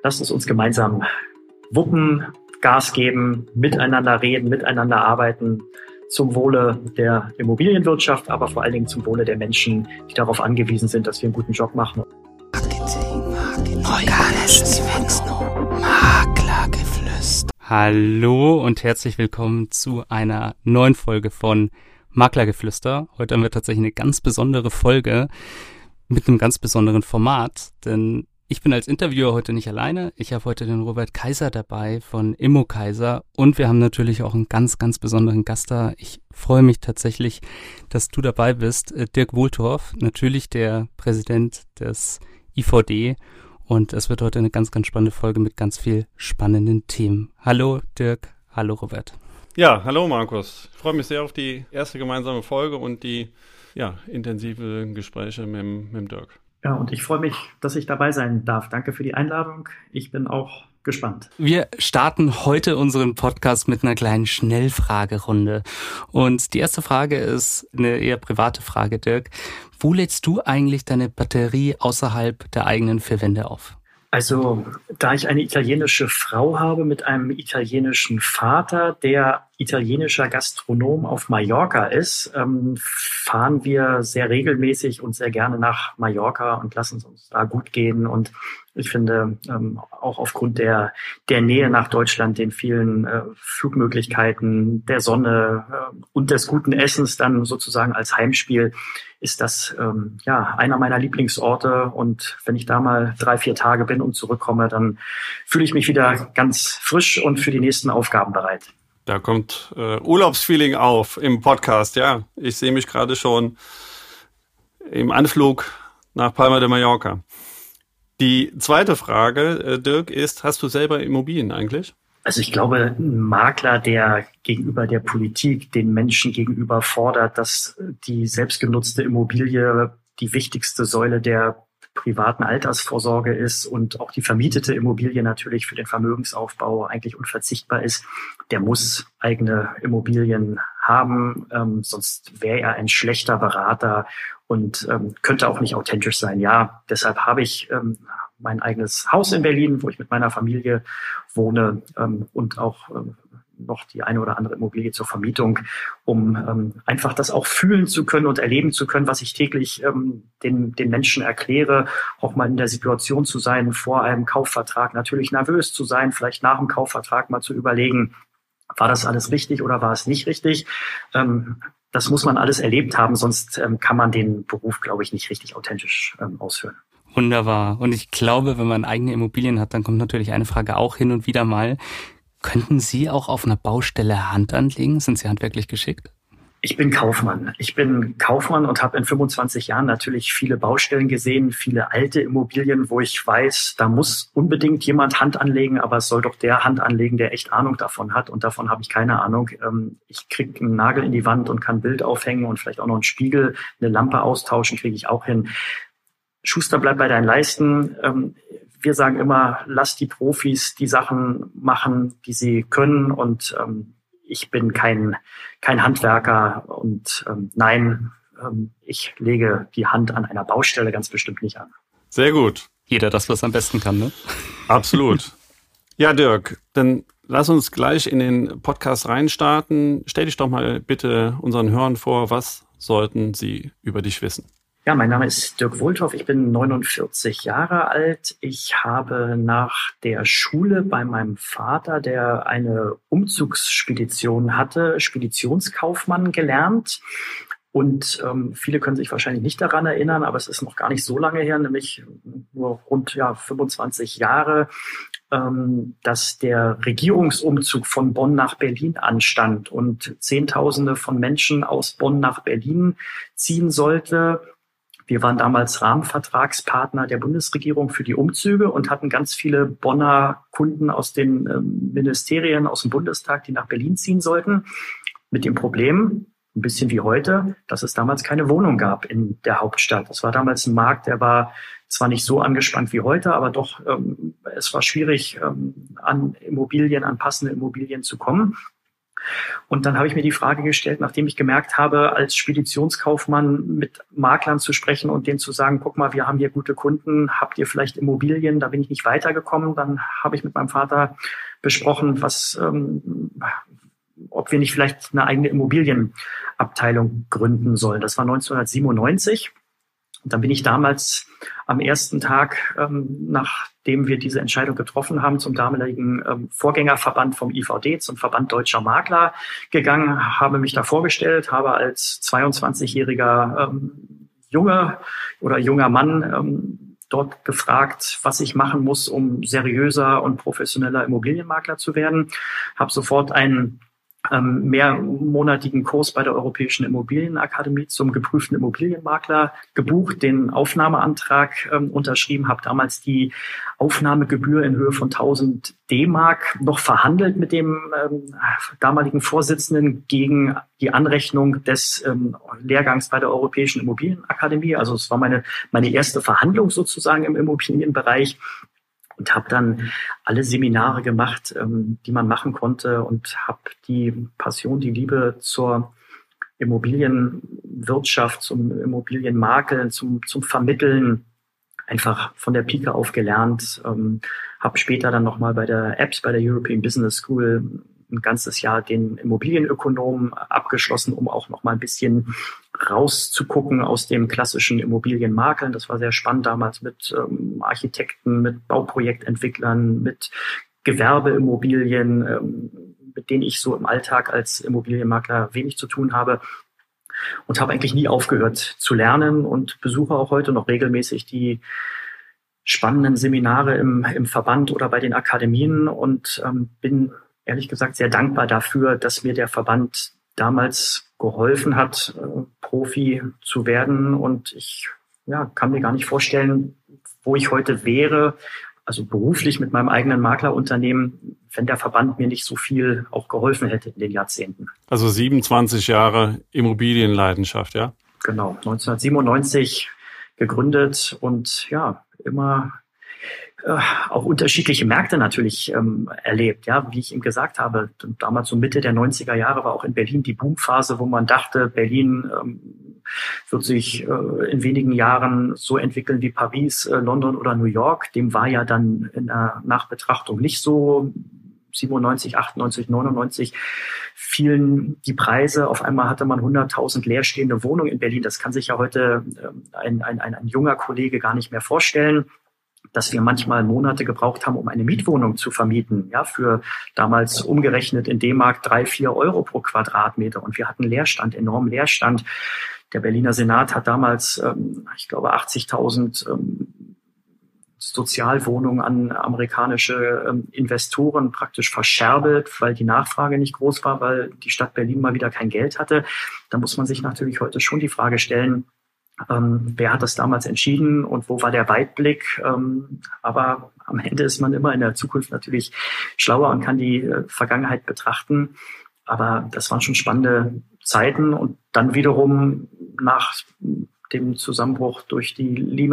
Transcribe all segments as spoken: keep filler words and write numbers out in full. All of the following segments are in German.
lasst uns uns gemeinsam wuppen, Gas geben, miteinander reden, miteinander arbeiten, zum Wohle der Immobilienwirtschaft, aber vor allen Dingen zum Wohle der Menschen, die darauf angewiesen sind, dass wir einen guten Job machen. Maklergeflüster. Hallo und herzlich willkommen zu einer neuen Folge von Maklergeflüster. Heute haben wir tatsächlich eine ganz besondere Folge mit einem ganz besonderen Format, denn ich bin als Interviewer heute nicht alleine. Ich habe heute den Robert Kaiser dabei von ImmoKaiser und wir haben natürlich auch einen ganz, ganz besonderen Gast da. Ich freue mich tatsächlich, dass du dabei bist. Dirk Wohltorf, natürlich der Präsident des I V D, und es wird heute eine ganz, ganz spannende Folge mit ganz viel spannenden Themen. Hallo Dirk, hallo Robert. Ja, hallo Markus. Ich freue mich sehr auf die erste gemeinsame Folge und die ja, intensive Gespräche mit, mit dem Dirk. Ja, und ich freue mich, dass ich dabei sein darf. Danke für die Einladung. Ich bin auch gespannt. Wir starten heute unseren Podcast mit einer kleinen Schnellfragerunde. Und die erste Frage ist eine eher private Frage, Dirk. Wo lädst du eigentlich deine Batterie außerhalb der eigenen vier Wände auf? Also, da ich eine italienische Frau habe mit einem italienischen Vater, der italienischer Gastronom auf Mallorca ist, ähm, fahren wir sehr regelmäßig und sehr gerne nach Mallorca und lassen es uns da gut gehen. Und ich finde, ähm, auch aufgrund der, der Nähe nach Deutschland, den vielen äh, Flugmöglichkeiten, der Sonne äh, und des guten Essens dann sozusagen als Heimspiel, ist das ähm, ja einer meiner Lieblingsorte. Und wenn ich da mal drei, vier Tage bin und zurückkomme, dann fühle ich mich wieder ganz frisch und für die nächsten Aufgaben bereit. Da kommt äh, Urlaubsfeeling auf im Podcast, ja. Ich sehe mich gerade schon im Anflug nach Palma de Mallorca. Die zweite Frage, äh, Dirk, ist, hast du selber Immobilien eigentlich? Also ich glaube, ein Makler, der gegenüber der Politik den Menschen gegenüber fordert, dass die selbstgenutzte Immobilie die wichtigste Säule der privaten Altersvorsorge ist und auch die vermietete Immobilie natürlich für den Vermögensaufbau eigentlich unverzichtbar ist, der muss eigene Immobilien haben, ähm, sonst wäre er ein schlechter Berater und ähm, könnte auch nicht authentisch sein. Ja, deshalb habe ich ähm, mein eigenes Haus in Berlin, wo ich mit meiner Familie wohne ähm, und auch ähm, noch die eine oder andere Immobilie zur Vermietung, um ähm, einfach das auch fühlen zu können und erleben zu können, was ich täglich ähm, den, den Menschen erkläre, auch mal in der Situation zu sein, vor einem Kaufvertrag natürlich nervös zu sein, vielleicht nach dem Kaufvertrag mal zu überlegen, war das alles richtig oder war es nicht richtig? Ähm, das muss man alles erlebt haben, sonst ähm, kann man den Beruf, glaube ich, nicht richtig authentisch ähm, ausführen. Wunderbar. Und ich glaube, wenn man eigene Immobilien hat, dann kommt natürlich eine Frage auch hin und wieder mal. Könnten Sie auch auf einer Baustelle Hand anlegen? Sind Sie handwerklich geschickt? Ich bin Kaufmann. Ich bin Kaufmann und habe in fünfundzwanzig Jahren natürlich viele Baustellen gesehen, viele alte Immobilien, wo ich weiß, da muss unbedingt jemand Hand anlegen, aber es soll doch der Hand anlegen, der echt Ahnung davon hat. Und davon habe ich keine Ahnung. Ich kriege einen Nagel in die Wand und kann ein Bild aufhängen und vielleicht auch noch einen Spiegel, eine Lampe austauschen, kriege ich auch hin. Schuster, bleib bei deinen Leisten. Wir sagen immer, lass die Profis die Sachen machen, die sie können. Und ähm, ich bin kein kein Handwerker. Und ähm, nein, ähm, ich lege die Hand an einer Baustelle ganz bestimmt nicht an. Sehr gut. Jeder das, was am besten kann, ne? Absolut. Ja, Dirk, dann lass uns gleich in den Podcast reinstarten. Stell dich doch mal bitte unseren Hörern vor, was sollten sie über dich wissen? Ja, mein Name ist Dirk Wohltorf. Ich bin neunundvierzig Jahre alt. Ich habe nach der Schule bei meinem Vater, der eine Umzugsspedition hatte, Speditionskaufmann gelernt. Und ähm, viele können sich wahrscheinlich nicht daran erinnern, aber es ist noch gar nicht so lange her, nämlich nur rund ja, fünfundzwanzig Jahre, ähm, dass der Regierungsumzug von Bonn nach Berlin anstand und Zehntausende von Menschen aus Bonn nach Berlin ziehen sollte. Wir waren damals Rahmenvertragspartner der Bundesregierung für die Umzüge und hatten ganz viele Bonner Kunden aus den ähm, Ministerien, aus dem Bundestag, die nach Berlin ziehen sollten. Mit dem Problem, ein bisschen wie heute, dass es damals keine Wohnung gab in der Hauptstadt. Das war damals ein Markt, der war zwar nicht so angespannt wie heute, aber doch, ähm, es war schwierig, ähm, an Immobilien, an passende Immobilien zu kommen. Und dann habe ich mir die Frage gestellt, nachdem ich gemerkt habe, als Speditionskaufmann mit Maklern zu sprechen und denen zu sagen, guck mal, wir haben hier gute Kunden, habt ihr vielleicht Immobilien? Da bin ich nicht weitergekommen. Dann habe ich mit meinem Vater besprochen, was, ähm, ob wir nicht vielleicht eine eigene Immobilienabteilung gründen sollen. Das war neunzehnhundertsiebenundneunzig. Und dann bin ich damals am ersten Tag, ähm, nachdem wir diese Entscheidung getroffen haben, zum damaligen ähm, Vorgängerverband vom I V D, zum Verband Deutscher Makler gegangen, habe mich da vorgestellt, habe als zweiundzwanzigjähriger ähm, Junge oder junger Mann ähm, dort gefragt, was ich machen muss, um seriöser und professioneller Immobilienmakler zu werden. Habe sofort einen ähm, mehrmonatigen Kurs bei der Europäischen Immobilienakademie zum geprüften Immobilienmakler gebucht, den Aufnahmeantrag ähm, unterschrieben, habe damals die Aufnahmegebühr in Höhe von tausend D-Mark noch verhandelt mit dem ähm, damaligen Vorsitzenden gegen die Anrechnung des ähm, Lehrgangs bei der Europäischen Immobilienakademie. Also es war meine meine erste Verhandlung sozusagen im Immobilienbereich. Und habe dann alle Seminare gemacht, ähm, die man machen konnte, und habe die Passion, die Liebe zur Immobilienwirtschaft, zum Immobilienmakler, zum zum Vermitteln einfach von der Pike auf gelernt. Ähm, habe später dann nochmal bei der E B S, bei der European Business School, ein ganzes Jahr den Immobilienökonom abgeschlossen, um auch noch mal ein bisschen rauszugucken aus dem klassischen Immobilienmakeln. Das war sehr spannend damals mit ähm, Architekten, mit Bauprojektentwicklern, mit Gewerbeimmobilien, ähm, mit denen ich so im Alltag als Immobilienmakler wenig zu tun habe. Und habe eigentlich nie aufgehört zu lernen und besuche auch heute noch regelmäßig die spannenden Seminare im, im Verband oder bei den Akademien und ähm, bin ehrlich gesagt sehr dankbar dafür, dass mir der Verband damals geholfen hat, äh, Profi zu werden. Und ich ja, kann mir gar nicht vorstellen, wo ich heute wäre, also beruflich mit meinem eigenen Maklerunternehmen, wenn der Verband mir nicht so viel auch geholfen hätte in den Jahrzehnten. Also siebenundzwanzig Jahre Immobilienleidenschaft, ja? Genau, neunzehnhundertsiebenundneunzig gegründet und ja, immer äh, auch unterschiedliche Märkte natürlich ähm, erlebt. Ja, wie ich ihm gesagt habe, damals so Mitte der neunziger Jahre war auch in Berlin die Boomphase, wo man dachte, Berlin ähm, wird sich äh, in wenigen Jahren so entwickeln wie Paris, äh, London oder New York. Dem war ja dann in der Nachbetrachtung nicht so. siebenundneunzig, achtundneunzig, neunundneunzig fielen die Preise. Auf einmal hatte man hunderttausend leerstehende Wohnungen in Berlin. Das kann sich ja heute äh, ein, ein, ein, ein junger Kollege gar nicht mehr vorstellen, dass wir manchmal Monate gebraucht haben, um eine Mietwohnung zu vermieten, ja, für damals umgerechnet in D-Mark drei, vier Euro pro Quadratmeter. Und wir hatten Leerstand, enormen Leerstand. Der Berliner Senat hat damals, ähm, ich glaube, achtzigtausend ähm, Sozialwohnungen an amerikanische ähm, Investoren praktisch verscherbelt, weil die Nachfrage nicht groß war, weil die Stadt Berlin mal wieder kein Geld hatte. Da muss man sich natürlich heute schon die Frage stellen, ähm, wer hat das damals entschieden und wo war der Weitblick? Ähm, aber am Ende ist man immer in der Zukunft natürlich schlauer und kann die äh, Vergangenheit betrachten. Aber das waren schon spannende Zeiten. Und dann wiederum nach dem Zusammenbruch durch die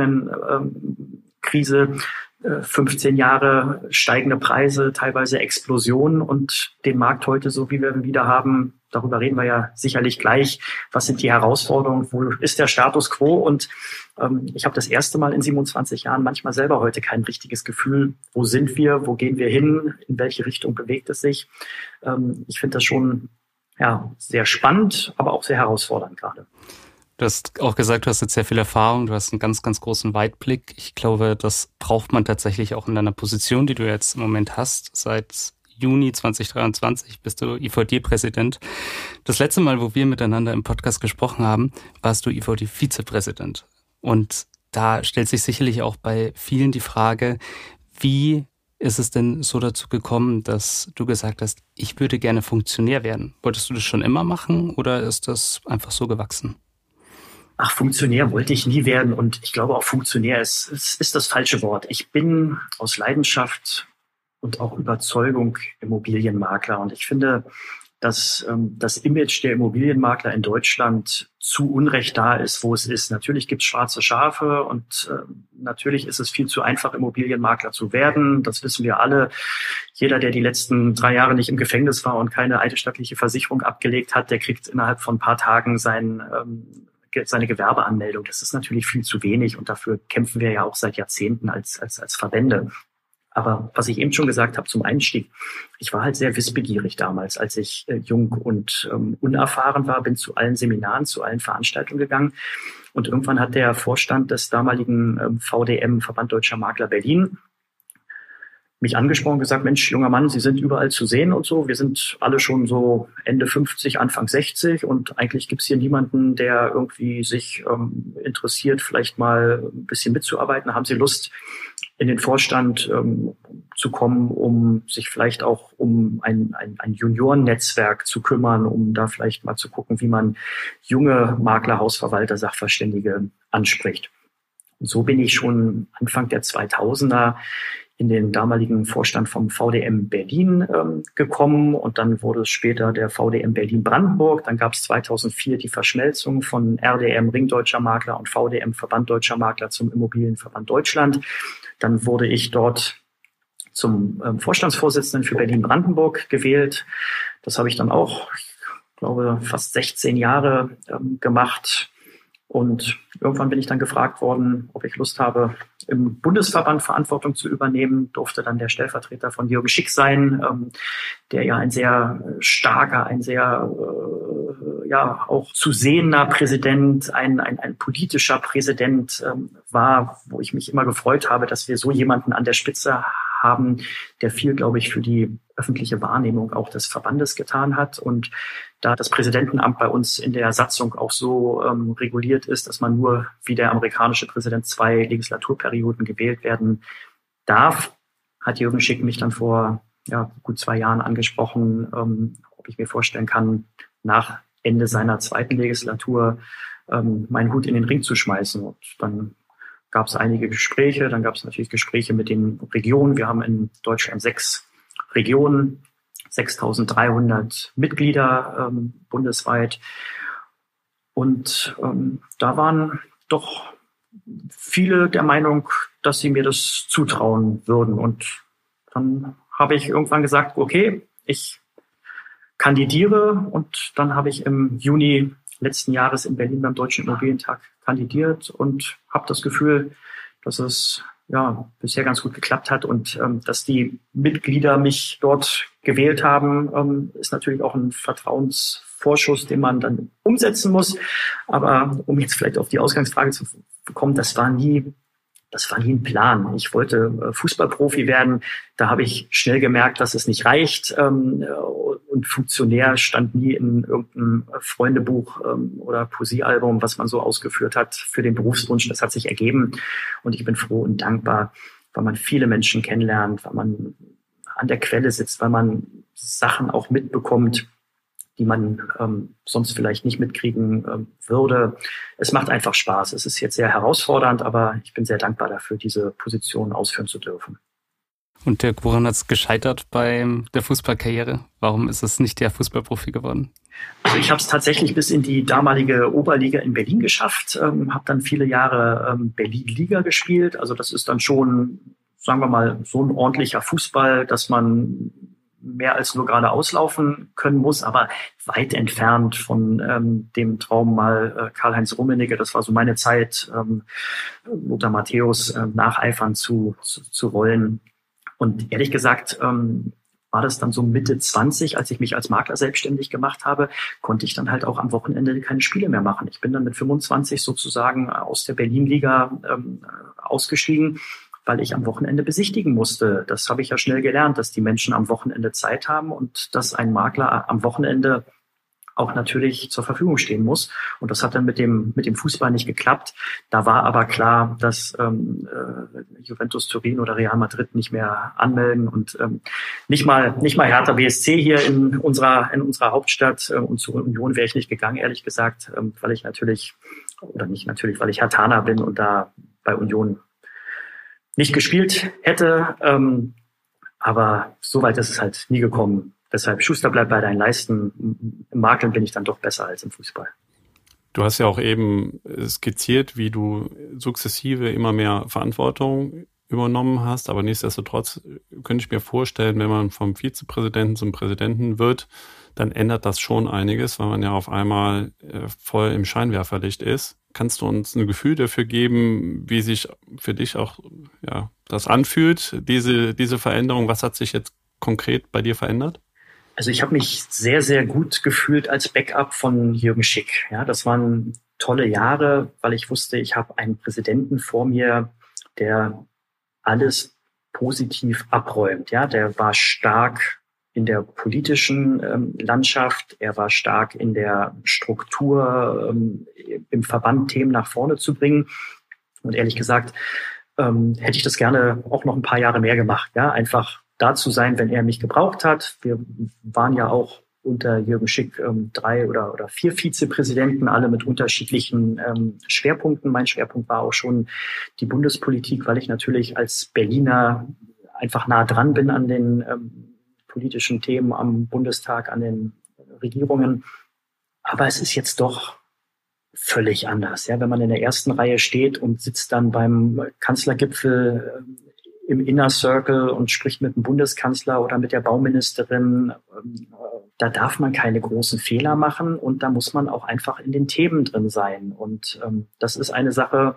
Lehman-Krise, fünfzehn Jahre steigende Preise, teilweise Explosionen und den Markt heute so, wie wir ihn wieder haben, darüber reden wir ja sicherlich gleich. Was sind die Herausforderungen? Wo ist der Status quo? Und ähm, ich habe das erste Mal in siebenundzwanzig Jahren manchmal selber heute kein richtiges Gefühl, wo sind wir, wo gehen wir hin, in welche Richtung bewegt es sich. Ähm, ich finde das schon ja sehr spannend, aber auch sehr herausfordernd gerade. Du hast auch gesagt, du hast jetzt sehr viel Erfahrung, du hast einen ganz, ganz großen Weitblick. Ich glaube, das braucht man tatsächlich auch in deiner Position, die du jetzt im Moment hast. Seit Juni zweitausenddreiundzwanzig bist du I V D-Präsident. Das letzte Mal, wo wir miteinander im Podcast gesprochen haben, warst du I V D-Vizepräsident. Und da stellt sich sicherlich auch bei vielen die Frage, wie ist es denn so dazu gekommen, dass du gesagt hast, ich würde gerne Funktionär werden? Wolltest du das schon immer machen oder ist das einfach so gewachsen? Ach, Funktionär wollte ich nie werden und ich glaube auch Funktionär ist, ist, ist das falsche Wort. Ich bin aus Leidenschaft und auch Überzeugung Immobilienmakler und ich finde, dass ähm, das Image der Immobilienmakler in Deutschland zu Unrecht da ist, wo es ist. Natürlich gibt es schwarze Schafe und äh, natürlich ist es viel zu einfach, Immobilienmakler zu werden. Das wissen wir alle. Jeder, der die letzten drei Jahre nicht im Gefängnis war und keine eidesstattliche Versicherung abgelegt hat, der kriegt innerhalb von ein paar Tagen sein, ähm, seine Gewerbeanmeldung. Das ist natürlich viel zu wenig und dafür kämpfen wir ja auch seit Jahrzehnten als, als, als Verbände. Aber was ich eben schon gesagt habe zum Einstieg, ich war halt sehr wissbegierig damals, als ich äh, jung und ähm, unerfahren war, bin zu allen Seminaren, zu allen Veranstaltungen gegangen. Und irgendwann hat der Vorstand des damaligen ähm, V D M, Verband Deutscher Makler Berlin, mich angesprochen und gesagt, Mensch, junger Mann, Sie sind überall zu sehen und so. Wir sind alle schon so Ende fünfzig, Anfang sechzig und eigentlich gibt's hier niemanden, der irgendwie sich ähm, interessiert, vielleicht mal ein bisschen mitzuarbeiten. Haben Sie Lust, in den Vorstand ähm, zu kommen, um sich vielleicht auch um ein, ein, ein Juniorennetzwerk zu kümmern, um da vielleicht mal zu gucken, wie man junge Makler, Hausverwalter, Sachverständige anspricht. Und so bin ich schon Anfang der zweitausender in den damaligen Vorstand vom V D M Berlin ähm, gekommen und dann wurde es später der V D M Berlin Brandenburg. Dann gab es zweitausendvier die Verschmelzung von R D M, Ring Deutscher Makler und V D M, Verband Deutscher Makler zum Immobilienverband Deutschland. Dann wurde ich dort zum ähm, Vorstandsvorsitzenden für Berlin Brandenburg gewählt. Das habe ich dann auch, ich glaube, fast sechzehn Jahre ähm, gemacht. Und irgendwann bin ich dann gefragt worden, ob ich Lust habe, im Bundesverband Verantwortung zu übernehmen. Durfte dann der Stellvertreter von Jürgen Schick sein, ähm, der ja ein sehr starker, ein sehr äh, ja auch zu sehender Präsident, ein, ein, ein politischer Präsident ähm, war, wo ich mich immer gefreut habe, dass wir so jemanden an der Spitze haben, der viel, glaube ich, für die öffentliche Wahrnehmung auch des Verbandes getan hat. Und da das Präsidentenamt bei uns in der Satzung auch so ähm, reguliert ist, dass man nur wie der amerikanische Präsident zwei Legislaturperioden gewählt werden darf, hat Jürgen Schick mich dann vor ja, gut zwei Jahren angesprochen, ähm, ob ich mir vorstellen kann, nach Ende seiner zweiten Legislatur ähm, meinen Hut in den Ring zu schmeißen. Und dann gab es einige Gespräche, dann gab es natürlich Gespräche mit den Regionen. Wir haben in Deutschland sechs Regionen, sechstausenddreihundert Mitglieder ähm, bundesweit. Und ähm, da waren doch viele der Meinung, dass sie mir das zutrauen würden. Und dann habe ich irgendwann gesagt, okay, ich kandidiere. Und dann habe ich im Juni letzten Jahres in Berlin beim Deutschen Immobilientag kandidiert und habe das Gefühl, dass es ja bisher ganz gut geklappt hat und ähm, dass die Mitglieder mich dort gewählt haben, ähm, ist natürlich auch ein Vertrauensvorschuss, den man dann umsetzen muss. Aber um jetzt vielleicht auf die Ausgangsfrage zu kommen, das war nie, das war nie ein Plan. Ich wollte äh, Fußballprofi werden. Da habe ich schnell gemerkt, dass es nicht reicht. Ähm, und Funktionär stand nie in irgendeinem Freundebuch ähm, oder Poesiealbum, was man so ausgeführt hat für den Berufswunsch. Das hat sich ergeben. Und ich bin froh und dankbar, weil man viele Menschen kennenlernt, weil man an der Quelle sitzt, weil man Sachen auch mitbekommt, die man ähm, sonst vielleicht nicht mitkriegen ähm, würde. Es macht einfach Spaß. Es ist jetzt sehr herausfordernd, aber ich bin sehr dankbar dafür, diese Position ausführen zu dürfen. Und Dirk, woran hat es gescheitert bei der Fußballkarriere? Warum ist es nicht der Fußballprofi geworden? Also ich habe es tatsächlich bis in die damalige Oberliga in Berlin geschafft, ähm, habe dann viele Jahre ähm, Berlin-Liga gespielt. Also das ist dann schon, sagen wir mal, so ein ordentlicher Fußball, dass man mehr als nur gerade auslaufen können muss, aber weit entfernt von ähm, dem Traum mal äh, Karl-Heinz Rummenigge, das war so meine Zeit, ähm, Lothar Matthäus äh, nacheifern zu, zu, zu wollen. Und ehrlich gesagt ähm, war das dann so Mitte zwanzig, als ich mich als Makler selbstständig gemacht habe, konnte ich dann halt auch am Wochenende keine Spiele mehr machen. Ich bin dann mit fünfundzwanzig sozusagen aus der Berlin-Liga ähm, ausgestiegen, weil ich am Wochenende besichtigen musste. Das habe ich ja schnell gelernt, dass die Menschen am Wochenende Zeit haben und dass ein Makler am Wochenende auch natürlich zur Verfügung stehen muss. Und das hat dann mit dem mit dem Fußball nicht geklappt. Da war aber klar, dass ähm, äh, Juventus Turin oder Real Madrid nicht mehr anmelden und ähm, nicht mal nicht mal Hertha B S C hier in unserer in unserer Hauptstadt äh, und zur Union wäre ich nicht gegangen, ehrlich gesagt, ähm, weil ich natürlich oder nicht natürlich, weil ich Herthaner bin und da bei Union nicht gespielt hätte. Ähm, aber so weit ist es halt nie gekommen. Deshalb, Schuster bleibt bei deinen Leisten. Im Makeln bin ich dann doch besser als im Fußball. Du hast ja auch eben skizziert, wie du sukzessive immer mehr Verantwortung übernommen hast, aber nichtsdestotrotz könnte ich mir vorstellen, wenn man vom Vizepräsidenten zum Präsidenten wird, dann ändert das schon einiges, weil man ja auf einmal äh, voll im Scheinwerferlicht ist. Kannst du uns ein Gefühl dafür geben, wie sich für dich auch ja das anfühlt, diese diese Veränderung? Was hat sich jetzt konkret bei dir verändert? Also ich habe mich sehr, sehr gut gefühlt als Backup von Jürgen Schick. Ja, das waren tolle Jahre, weil ich wusste, ich habe einen Präsidenten vor mir, der alles positiv abräumt. Ja, der war stark in der politischen ähm, Landschaft, er war stark in der Struktur, ähm, im Verband Themen nach vorne zu bringen. Und ehrlich gesagt, ähm, hätte ich das gerne auch noch ein paar Jahre mehr gemacht. Ja, einfach da zu sein, wenn er mich gebraucht hat. Wir waren ja auch unter Jürgen Schick ähm, drei oder oder vier Vizepräsidenten, alle mit unterschiedlichen ähm, Schwerpunkten. Mein Schwerpunkt war auch schon die Bundespolitik, weil ich natürlich als Berliner einfach nah dran bin an den ähm, politischen Themen am Bundestag, an den Regierungen. Aber es ist jetzt doch völlig anders. Ja, wenn man in der ersten Reihe steht und sitzt dann beim Kanzlergipfel äh, im Inner Circle und spricht mit dem Bundeskanzler oder mit der Bauministerin, äh, da darf man keine großen Fehler machen und da muss man auch einfach in den Themen drin sein. Und ähm, das ist eine Sache,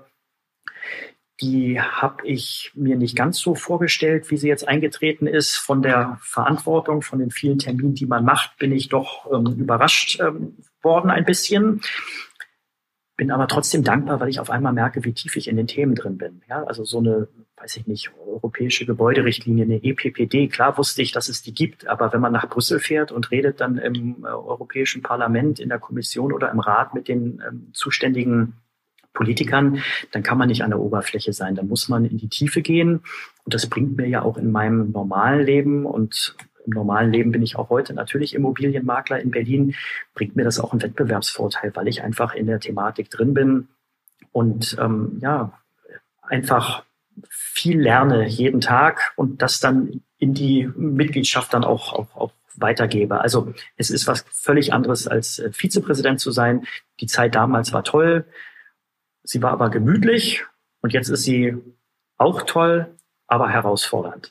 die habe ich mir nicht ganz so vorgestellt, wie sie jetzt eingetreten ist. Von der Verantwortung, von den vielen Terminen, die man macht, bin ich doch ähm, überrascht ähm, worden ein bisschen. Bin aber trotzdem dankbar, weil ich auf einmal merke, wie tief ich in den Themen drin bin. Ja, also so eine, weiß ich nicht, europäische Gebäuderichtlinie, eine E P P D. Klar wusste ich, dass es die gibt, aber wenn man nach Brüssel fährt und redet dann im äh, Europäischen Parlament, in der Kommission oder im Rat mit den ähm, zuständigen Politikern, dann kann man nicht an der Oberfläche sein. Da muss man in die Tiefe gehen. Und das bringt mir ja auch in meinem normalen Leben, und im normalen Leben bin ich auch heute natürlich Immobilienmakler in Berlin, bringt mir das auch einen Wettbewerbsvorteil, weil ich einfach in der Thematik drin bin und ähm, ja einfach viel lerne jeden Tag und das dann in die Mitgliedschaft dann auch, auch, auch weitergebe. Also es ist was völlig anderes als äh, Vizepräsident zu sein. Die Zeit damals war toll. Sie war aber gemütlich und jetzt ist sie auch toll, aber herausfordernd.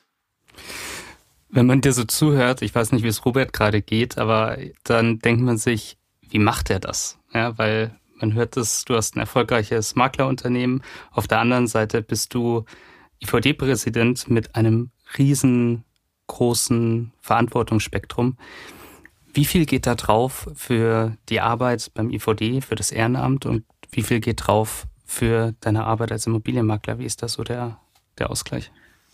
Wenn man dir so zuhört, ich weiß nicht, wie es Robert gerade geht, aber dann denkt man sich, wie macht er das? Ja, weil man hört es, du hast ein erfolgreiches Maklerunternehmen. Auf der anderen Seite bist du I V D-Präsident mit einem riesengroßen Verantwortungsspektrum. Wie viel geht da drauf für die Arbeit beim I V D, für das Ehrenamt und wie viel geht drauf für deine Arbeit als Immobilienmakler? Wie ist das so der, der Ausgleich?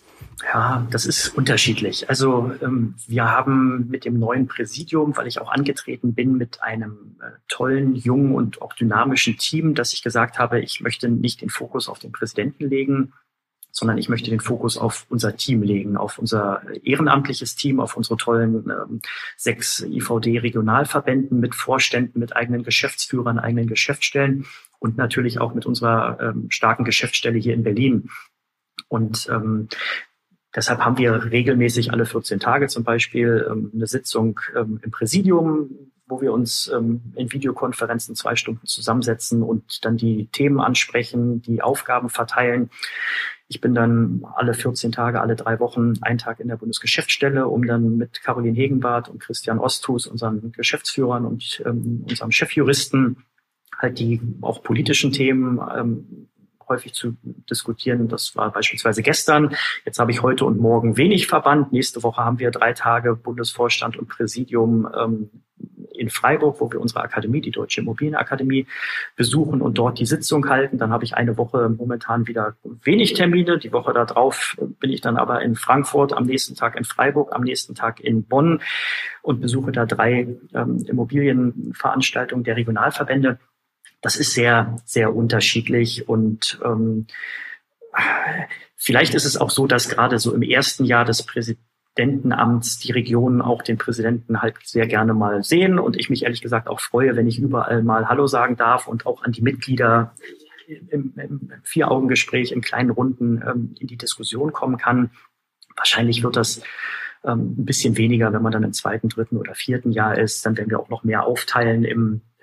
Ja, das ist unterschiedlich. Also ähm, wir haben mit dem neuen Präsidium, weil ich auch angetreten bin, mit einem äh, tollen, jungen und auch dynamischen Team, dass ich gesagt habe, ich möchte nicht den Fokus auf den Präsidenten legen, sondern ich möchte den Fokus auf unser Team legen, auf unser ehrenamtliches Team, auf unsere tollen ähm, sechs I V D-Regionalverbänden mit Vorständen, mit eigenen Geschäftsführern, eigenen Geschäftsstellen und natürlich auch mit unserer ähm, starken Geschäftsstelle hier in Berlin. Und ähm, deshalb haben wir regelmäßig alle vierzehn Tage zum Beispiel ähm, eine Sitzung ähm, im Präsidium, wo wir uns ähm, in Videokonferenzen zwei Stunden zusammensetzen und dann die Themen ansprechen, die Aufgaben verteilen. Ich bin dann alle vierzehn Tage, alle drei Wochen, einen Tag in der Bundesgeschäftsstelle, um dann mit Caroline Hegenbarth und Christian Osthus, unseren Geschäftsführern und ähm, unserem Chefjuristen, halt die auch politischen Themen ähm, häufig zu diskutieren. Das war beispielsweise gestern. Jetzt habe ich heute und morgen wenig Verband. Nächste Woche haben wir drei Tage Bundesvorstand und Präsidium ähm, in Freiburg, wo wir unsere Akademie, die Deutsche Immobilienakademie, besuchen und dort die Sitzung halten. Dann habe ich eine Woche momentan wieder wenig Termine. Die Woche darauf bin ich dann aber in Frankfurt, am nächsten Tag in Freiburg, am nächsten Tag in Bonn und besuche da drei ähm, Immobilienveranstaltungen der Regionalverbände. Das ist sehr, sehr unterschiedlich und ähm, vielleicht ist es auch so, dass gerade so im ersten Jahr des Präsidentenamts die Regionen auch den Präsidenten halt sehr gerne mal sehen und ich mich ehrlich gesagt auch freue, wenn ich überall mal Hallo sagen darf und auch an die Mitglieder im, im Vier-Augen-Gespräch in kleinen Runden ähm, in die Diskussion kommen kann. Wahrscheinlich wird das ähm, ein bisschen weniger, wenn man dann im zweiten, dritten oder vierten Jahr ist. Dann werden wir auch noch mehr aufteilen im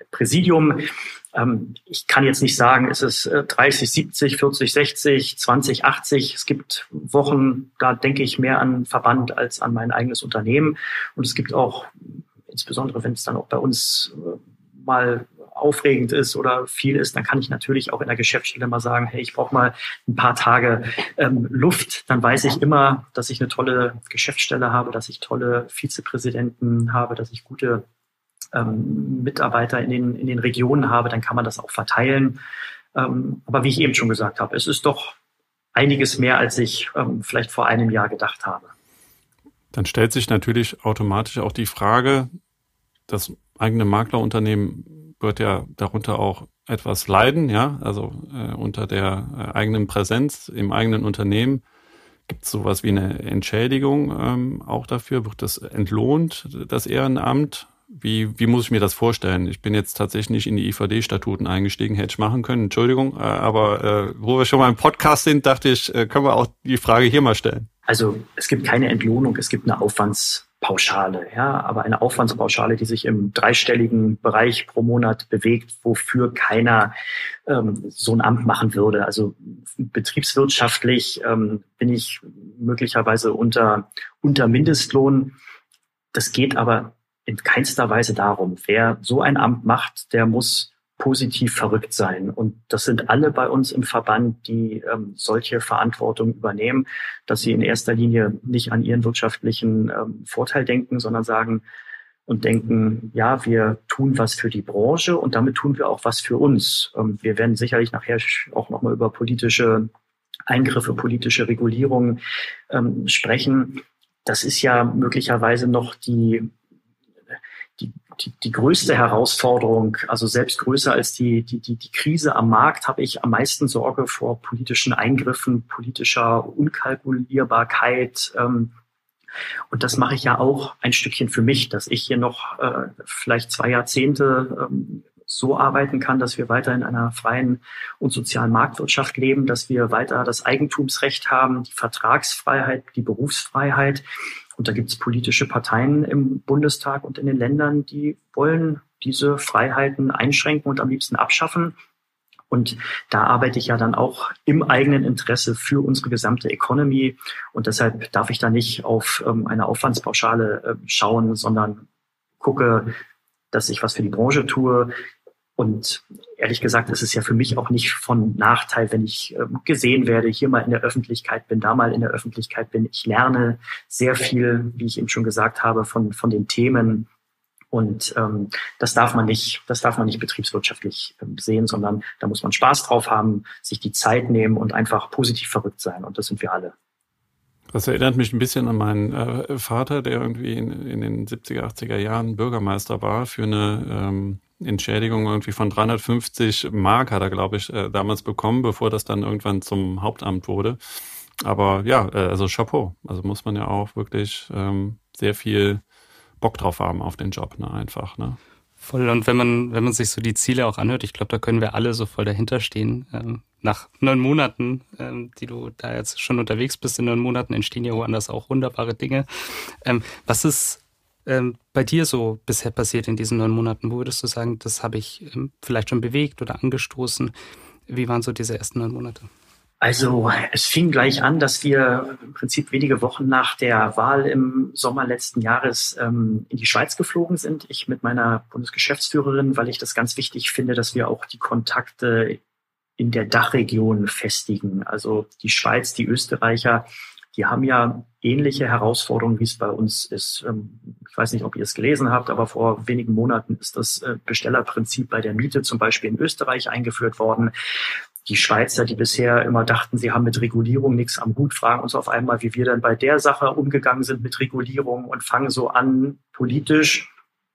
Präsidium. Ähm, ich kann jetzt nicht sagen, ist es äh, dreißig, siebzig, vierzig, sechzig, zwanzig, achtzig. Es gibt Wochen, da denke ich mehr an Verband als an mein eigenes Unternehmen. Und es gibt auch, insbesondere wenn es dann auch bei uns äh, mal aufregend ist oder viel ist, dann kann ich natürlich auch in der Geschäftsstelle mal sagen, hey, ich brauche mal ein paar Tage ähm, Luft. Dann weiß ich immer, dass ich eine tolle Geschäftsstelle habe, dass ich tolle Vizepräsidenten habe, dass ich gute ähm, Mitarbeiter in den, in den Regionen habe. Dann kann man das auch verteilen. Ähm, aber wie ich eben schon gesagt habe, es ist doch einiges mehr, als ich ähm, vielleicht vor einem Jahr gedacht habe. Dann stellt sich natürlich automatisch auch die Frage, das eigene Maklerunternehmen wird ja darunter auch etwas leiden, ja, also äh, unter der äh, eigenen Präsenz im eigenen Unternehmen. Gibt es sowas wie eine Entschädigung ähm, auch dafür? Wird das entlohnt, das Ehrenamt? Wie, wie muss ich mir das vorstellen? Ich bin jetzt tatsächlich nicht in die I V D-Statuten eingestiegen, hätte ich machen können, Entschuldigung, äh, aber äh, wo wir schon mal im Podcast sind, dachte ich, äh, können wir auch die Frage hier mal stellen. Also es gibt keine Entlohnung, es gibt eine Aufwandspauschale, ja, aber eine Aufwandspauschale, die sich im dreistelligen Bereich pro Monat bewegt, wofür keiner ähm, so ein Amt machen würde. Also betriebswirtschaftlich ähm, bin ich möglicherweise unter unter Mindestlohn. Das geht aber in keinster Weise darum. Wer so ein Amt macht, der muss positiv verrückt sein. Und das sind alle bei uns im Verband, die ähm, solche Verantwortung übernehmen, dass sie in erster Linie nicht an ihren wirtschaftlichen ähm, Vorteil denken, sondern sagen und denken, ja, wir tun was für die Branche und damit tun wir auch was für uns. Ähm, wir werden sicherlich nachher auch nochmal über politische Eingriffe, politische Regulierungen ähm, sprechen. Das ist ja möglicherweise noch die Die, die, die größte Herausforderung, also selbst größer als die, die, die, die Krise am Markt, habe ich am meisten Sorge vor politischen Eingriffen, politischer Unkalkulierbarkeit. Ähm, und das mache ich ja auch ein Stückchen für mich, dass ich hier noch äh, vielleicht zwei Jahrzehnte ähm, so arbeiten kann, dass wir weiter in einer freien und sozialen Marktwirtschaft leben, dass wir weiter das Eigentumsrecht haben, die Vertragsfreiheit, die Berufsfreiheit. Und da gibt es politische Parteien im Bundestag und in den Ländern, die wollen diese Freiheiten einschränken und am liebsten abschaffen. Und da arbeite ich ja dann auch im eigenen Interesse für unsere gesamte Economy. Und deshalb darf ich da nicht auf ähm, eine Aufwandspauschale äh, schauen, sondern gucke, dass ich was für die Branche tue. Und ehrlich gesagt, ist es ja für mich auch nicht von Nachteil, wenn ich äh, gesehen werde, hier mal in der Öffentlichkeit bin, da mal in der Öffentlichkeit bin. Ich lerne sehr viel, wie ich eben schon gesagt habe, von von den Themen. Und ähm, das darf man nicht, das darf man nicht betriebswirtschaftlich ähm, sehen, sondern da muss man Spaß drauf haben, sich die Zeit nehmen und einfach positiv verrückt sein. Und das sind wir alle. Das erinnert mich ein bisschen an meinen äh, Vater, der irgendwie in, in den siebziger, achtziger Jahren Bürgermeister war für eine ähm, Entschädigung irgendwie von dreihundertfünfzig Mark hat er, glaube ich, äh, damals bekommen, bevor das dann irgendwann zum Hauptamt wurde. Aber ja, äh, also Chapeau. Also muss man ja auch wirklich ähm, sehr viel Bock drauf haben auf den Job, ne, einfach, ne. Voll. Und wenn man, wenn man sich so die Ziele auch anhört, ich glaube, da können wir alle so voll dahinter stehen. Ähm, nach neun Monaten, ähm, die du da jetzt schon unterwegs bist, in neun Monaten entstehen ja woanders auch wunderbare Dinge. Ähm, was ist ähm, bei dir so bisher passiert in diesen neun Monaten? Wo würdest du sagen, das habe ich ähm, vielleicht schon bewegt oder angestoßen? Wie waren so diese ersten neun Monate? Also es fing gleich an, dass wir im Prinzip wenige Wochen nach der Wahl im Sommer letzten Jahres ähm, in die Schweiz geflogen sind. Ich mit meiner Bundesgeschäftsführerin, weil ich das ganz wichtig finde, dass wir auch die Kontakte in der Dachregion festigen. Also die Schweiz, die Österreicher, die haben ja ähnliche Herausforderungen, wie es bei uns ist. Ich weiß nicht, ob ihr es gelesen habt, aber vor wenigen Monaten ist das Bestellerprinzip bei der Miete zum Beispiel in Österreich eingeführt worden. Die Schweizer, die bisher immer dachten, sie haben mit Regulierung nichts am Hut, fragen uns auf einmal, wie wir dann bei der Sache umgegangen sind mit Regulierung und fangen so an, politisch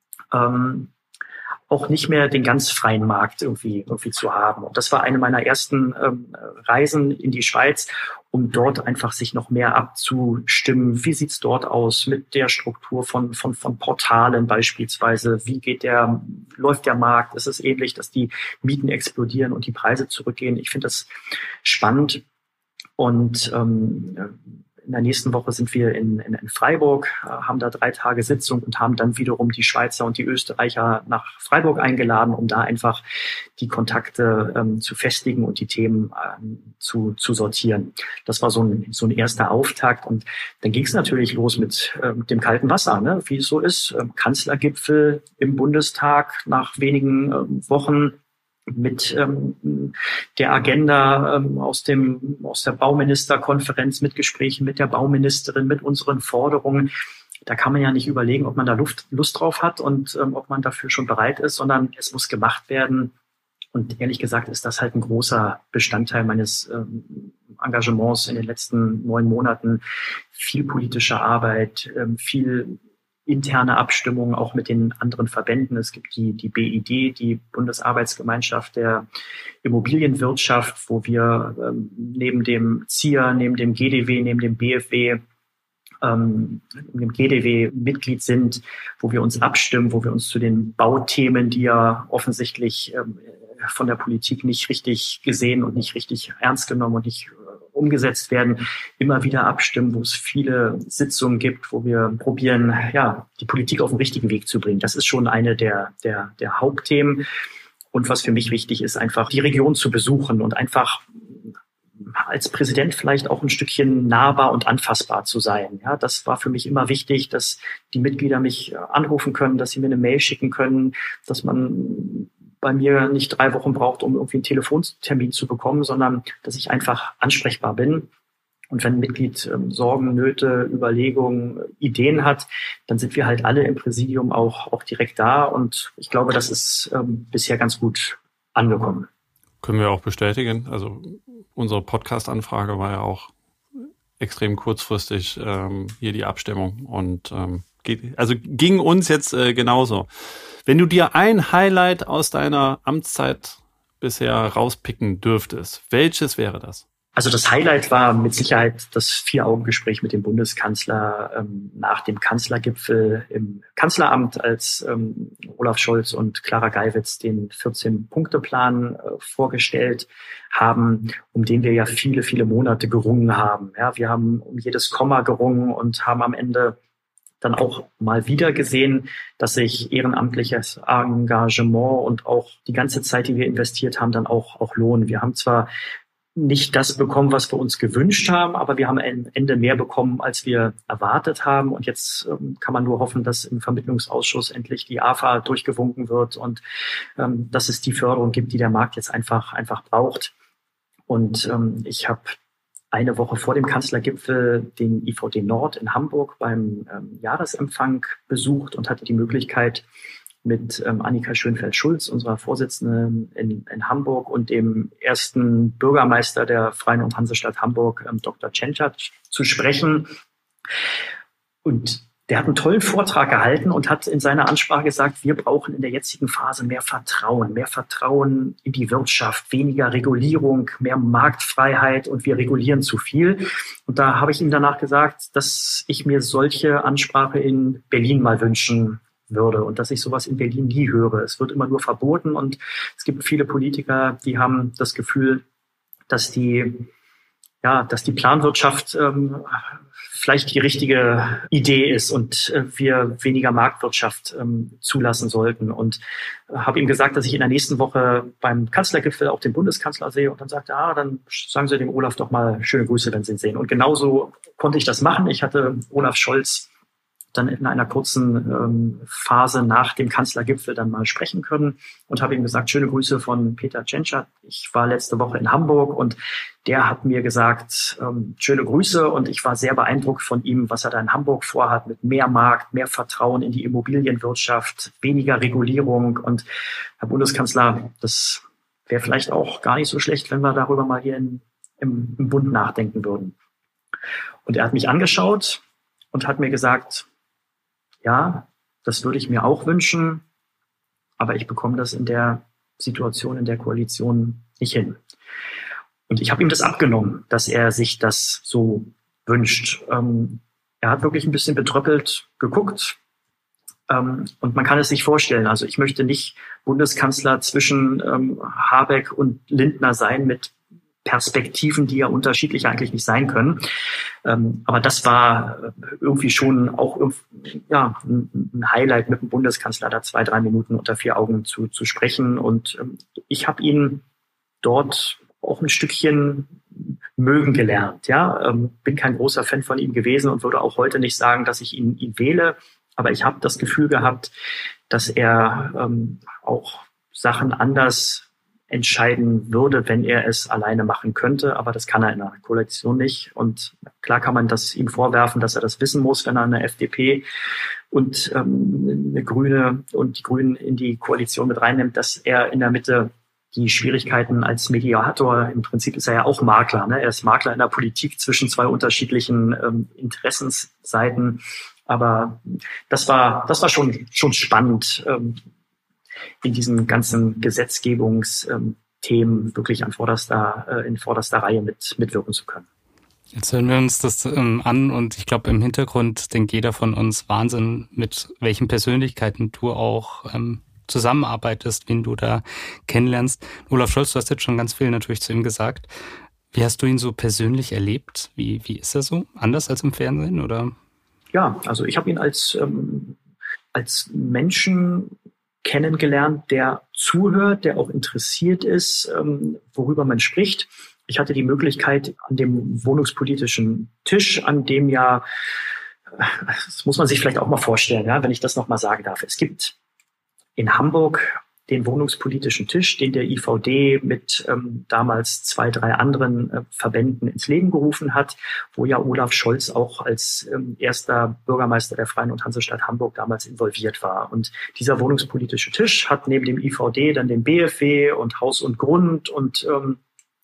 ähm, auch nicht mehr den ganz freien Markt irgendwie irgendwie zu haben. Und das war eine meiner ersten ähm, Reisen in die Schweiz, um dort einfach sich noch mehr abzustimmen. Wie sieht's dort aus mit der Struktur von von von Portalen beispielsweise? Wie geht der läuft der Markt? Ist es ähnlich, dass die Mieten explodieren und die Preise zurückgehen? Ich finde das spannend. Und ähm, in der nächsten Woche sind wir in, in, in Freiburg, äh, haben da drei Tage Sitzung und haben dann wiederum die Schweizer und die Österreicher nach Freiburg eingeladen, um da einfach die Kontakte ähm, zu festigen und die Themen ähm, zu, zu sortieren. Das war so ein, so ein erster Auftakt. Und dann ging es natürlich los mit, äh, mit dem kalten Wasser, ne? Wie es so ist. Ähm, Kanzlergipfel im Bundestag nach wenigen äh, Wochen mit ähm, der Agenda ähm, aus dem aus der Bauministerkonferenz, mit Gesprächen mit der Bauministerin, mit unseren Forderungen. Da kann man ja nicht überlegen, ob man da Luft, Lust drauf hat und ähm, ob man dafür schon bereit ist, sondern es muss gemacht werden. Und ehrlich gesagt ist das halt ein großer Bestandteil meines ähm, Engagements in den letzten neun Monaten. Viel politische Arbeit, ähm, viel interne Abstimmungen auch mit den anderen Verbänden. Es gibt die, die B I D, die Bundesarbeitsgemeinschaft der Immobilienwirtschaft, wo wir ähm, neben dem Z I A, neben dem G D W, neben dem B F W, ähm, neben dem G D W Mitglied sind, wo wir uns abstimmen, wo wir uns zu den Bauthemen, die ja offensichtlich ähm, von der Politik nicht richtig gesehen und nicht richtig ernst genommen und nicht umgesetzt werden, immer wieder abstimmen, wo es viele Sitzungen gibt, wo wir probieren, ja, die Politik auf den richtigen Weg zu bringen. Das ist schon eine der, der, der Hauptthemen. Und was für mich wichtig ist, einfach die Region zu besuchen und einfach als Präsident vielleicht auch ein Stückchen nahbar und anfassbar zu sein. Ja, das war für mich immer wichtig, dass die Mitglieder mich anrufen können, dass sie mir eine Mail schicken können, dass man bei mir nicht drei Wochen braucht, um irgendwie einen Telefontermin zu bekommen, sondern dass ich einfach ansprechbar bin. Und wenn ein Mitglied ähm, Sorgen, Nöte, Überlegungen, Ideen hat, dann sind wir halt alle im Präsidium auch, auch direkt da. Und ich glaube, das ist ähm, bisher ganz gut angekommen. Können wir auch bestätigen. Also unsere Podcast-Anfrage war ja auch extrem kurzfristig ähm, hier die Abstimmung. Und ähm, geht, also ging uns jetzt äh, genauso. Wenn du dir ein Highlight aus deiner Amtszeit bisher rauspicken dürftest, welches wäre das? Also das Highlight war mit Sicherheit das Vier-Augen-Gespräch mit dem Bundeskanzler ähm, nach dem Kanzlergipfel im Kanzleramt, als ähm, Olaf Scholz und Clara Geiwitz den vierzehn-Punkte-Plan äh, vorgestellt haben, um den wir ja viele, viele Monate gerungen haben. Ja, wir haben um jedes Komma gerungen und haben am Ende dann auch mal wieder gesehen, dass sich ehrenamtliches Engagement und auch die ganze Zeit, die wir investiert haben, dann auch, auch lohnen. Wir haben zwar nicht das bekommen, was wir uns gewünscht haben, aber wir haben am Ende mehr bekommen, als wir erwartet haben. Und jetzt ähm, kann man nur hoffen, dass im Vermittlungsausschuss endlich die A F A durchgewunken wird und ähm, dass es die Förderung gibt, die der Markt jetzt einfach, einfach braucht. Und ähm, ich habe eine Woche vor dem Kanzlergipfel den I V D Nord in Hamburg beim ähm, Jahresempfang besucht und hatte die Möglichkeit, mit ähm, Annika Schönfeld-Schulz, unserer Vorsitzenden in, in Hamburg, und dem ersten Bürgermeister der Freien und Hansestadt Hamburg, ähm, Doktor Tschentscher, zu sprechen. Und der hat einen tollen Vortrag gehalten und hat in seiner Ansprache gesagt, wir brauchen in der jetzigen Phase mehr Vertrauen, mehr Vertrauen in die Wirtschaft, weniger Regulierung, mehr Marktfreiheit, und wir regulieren zu viel. Und da habe ich ihm danach gesagt, dass ich mir solche Ansprache in Berlin mal wünschen würde und dass ich sowas in Berlin nie höre. Es wird immer nur verboten und es gibt viele Politiker, die haben das Gefühl, dass die, ja, dass die Planwirtschaft ähm, vielleicht die richtige Idee ist und äh, wir weniger Marktwirtschaft ähm, zulassen sollten. Und äh, habe ihm gesagt, dass ich in der nächsten Woche beim Kanzlergipfel auch den Bundeskanzler sehe, und dann sagte er, ah, dann sagen Sie dem Olaf doch mal schöne Grüße, wenn Sie ihn sehen. Und genauso konnte ich das machen. Ich hatte Olaf Scholz dann in einer kurzen ähm, Phase nach dem Kanzlergipfel dann mal sprechen können und habe ihm gesagt, schöne Grüße von Peter Tschentscher. Ich war letzte Woche in Hamburg und der hat mir gesagt, ähm, schöne Grüße, und ich war sehr beeindruckt von ihm, was er da in Hamburg vorhat, mit mehr Markt, mehr Vertrauen in die Immobilienwirtschaft, weniger Regulierung. Und Herr Bundeskanzler, das wäre vielleicht auch gar nicht so schlecht, wenn wir darüber mal hier in, im, im Bund nachdenken würden. Und er hat mich angeschaut und hat mir gesagt, ja, das würde ich mir auch wünschen, aber ich bekomme das in der Situation, in der Koalition nicht hin. Und ich habe ihm das abgenommen, dass er sich das so wünscht. Ähm, er hat wirklich ein bisschen betröppelt geguckt, ähm, und man kann es sich vorstellen. Also ich möchte nicht Bundeskanzler zwischen ähm, Habeck und Lindner sein mit Perspektiven, die ja unterschiedlich eigentlich nicht sein können. Ähm, aber das war irgendwie schon auch ja, ein Highlight, mit dem Bundeskanzler da zwei, drei Minuten unter vier Augen zu, zu sprechen. Und ähm, ich habe ihn dort auch ein Stückchen mögen gelernt. Ja, ähm, bin kein großer Fan von ihm gewesen und würde auch heute nicht sagen, dass ich ihn, ihn wähle. Aber ich habe das Gefühl gehabt, dass er ähm, auch Sachen anders entscheiden würde, wenn er es alleine machen könnte. Aber das kann er in einer Koalition nicht. Und klar kann man das ihm vorwerfen, dass er das wissen muss, wenn er eine F D P und ähm, eine Grüne und die Grünen in die Koalition mit reinnimmt, dass er in der Mitte die Schwierigkeiten als Mediator, im Prinzip ist er ja auch Makler, ne? Er ist Makler in der Politik zwischen zwei unterschiedlichen ähm, Interessensseiten. Aber das war, das war schon, schon spannend, ähm, in diesen ganzen Gesetzgebungsthemen ähm, wirklich an vorderster, äh, in vorderster Reihe mit, mitwirken zu können. Jetzt hören wir uns das ähm, an und ich glaube, im Hintergrund denkt jeder von uns Wahnsinn, mit welchen Persönlichkeiten du auch ähm, zusammenarbeitest, wen du da kennenlernst. Olaf Scholz, du hast jetzt schon ganz viel natürlich zu ihm gesagt. Wie hast du ihn so persönlich erlebt? Wie, wie ist er so? Anders als im Fernsehen, oder? Ja, also ich habe ihn als, ähm, als Menschen kennengelernt, der zuhört, der auch interessiert ist, ähm, worüber man spricht. Ich hatte die Möglichkeit, an dem wohnungspolitischen Tisch, an dem ja, das muss man sich vielleicht auch mal vorstellen, ja, wenn ich das nochmal sagen darf. Es gibt in Hamburg den wohnungspolitischen Tisch, den der I V D mit ähm, damals zwei, drei anderen äh, Verbänden ins Leben gerufen hat, wo ja Olaf Scholz auch als ähm, erster Bürgermeister der Freien und Hansestadt Hamburg damals involviert war. Und dieser wohnungspolitische Tisch hat neben dem I V D dann den B F W und Haus und Grund und ähm,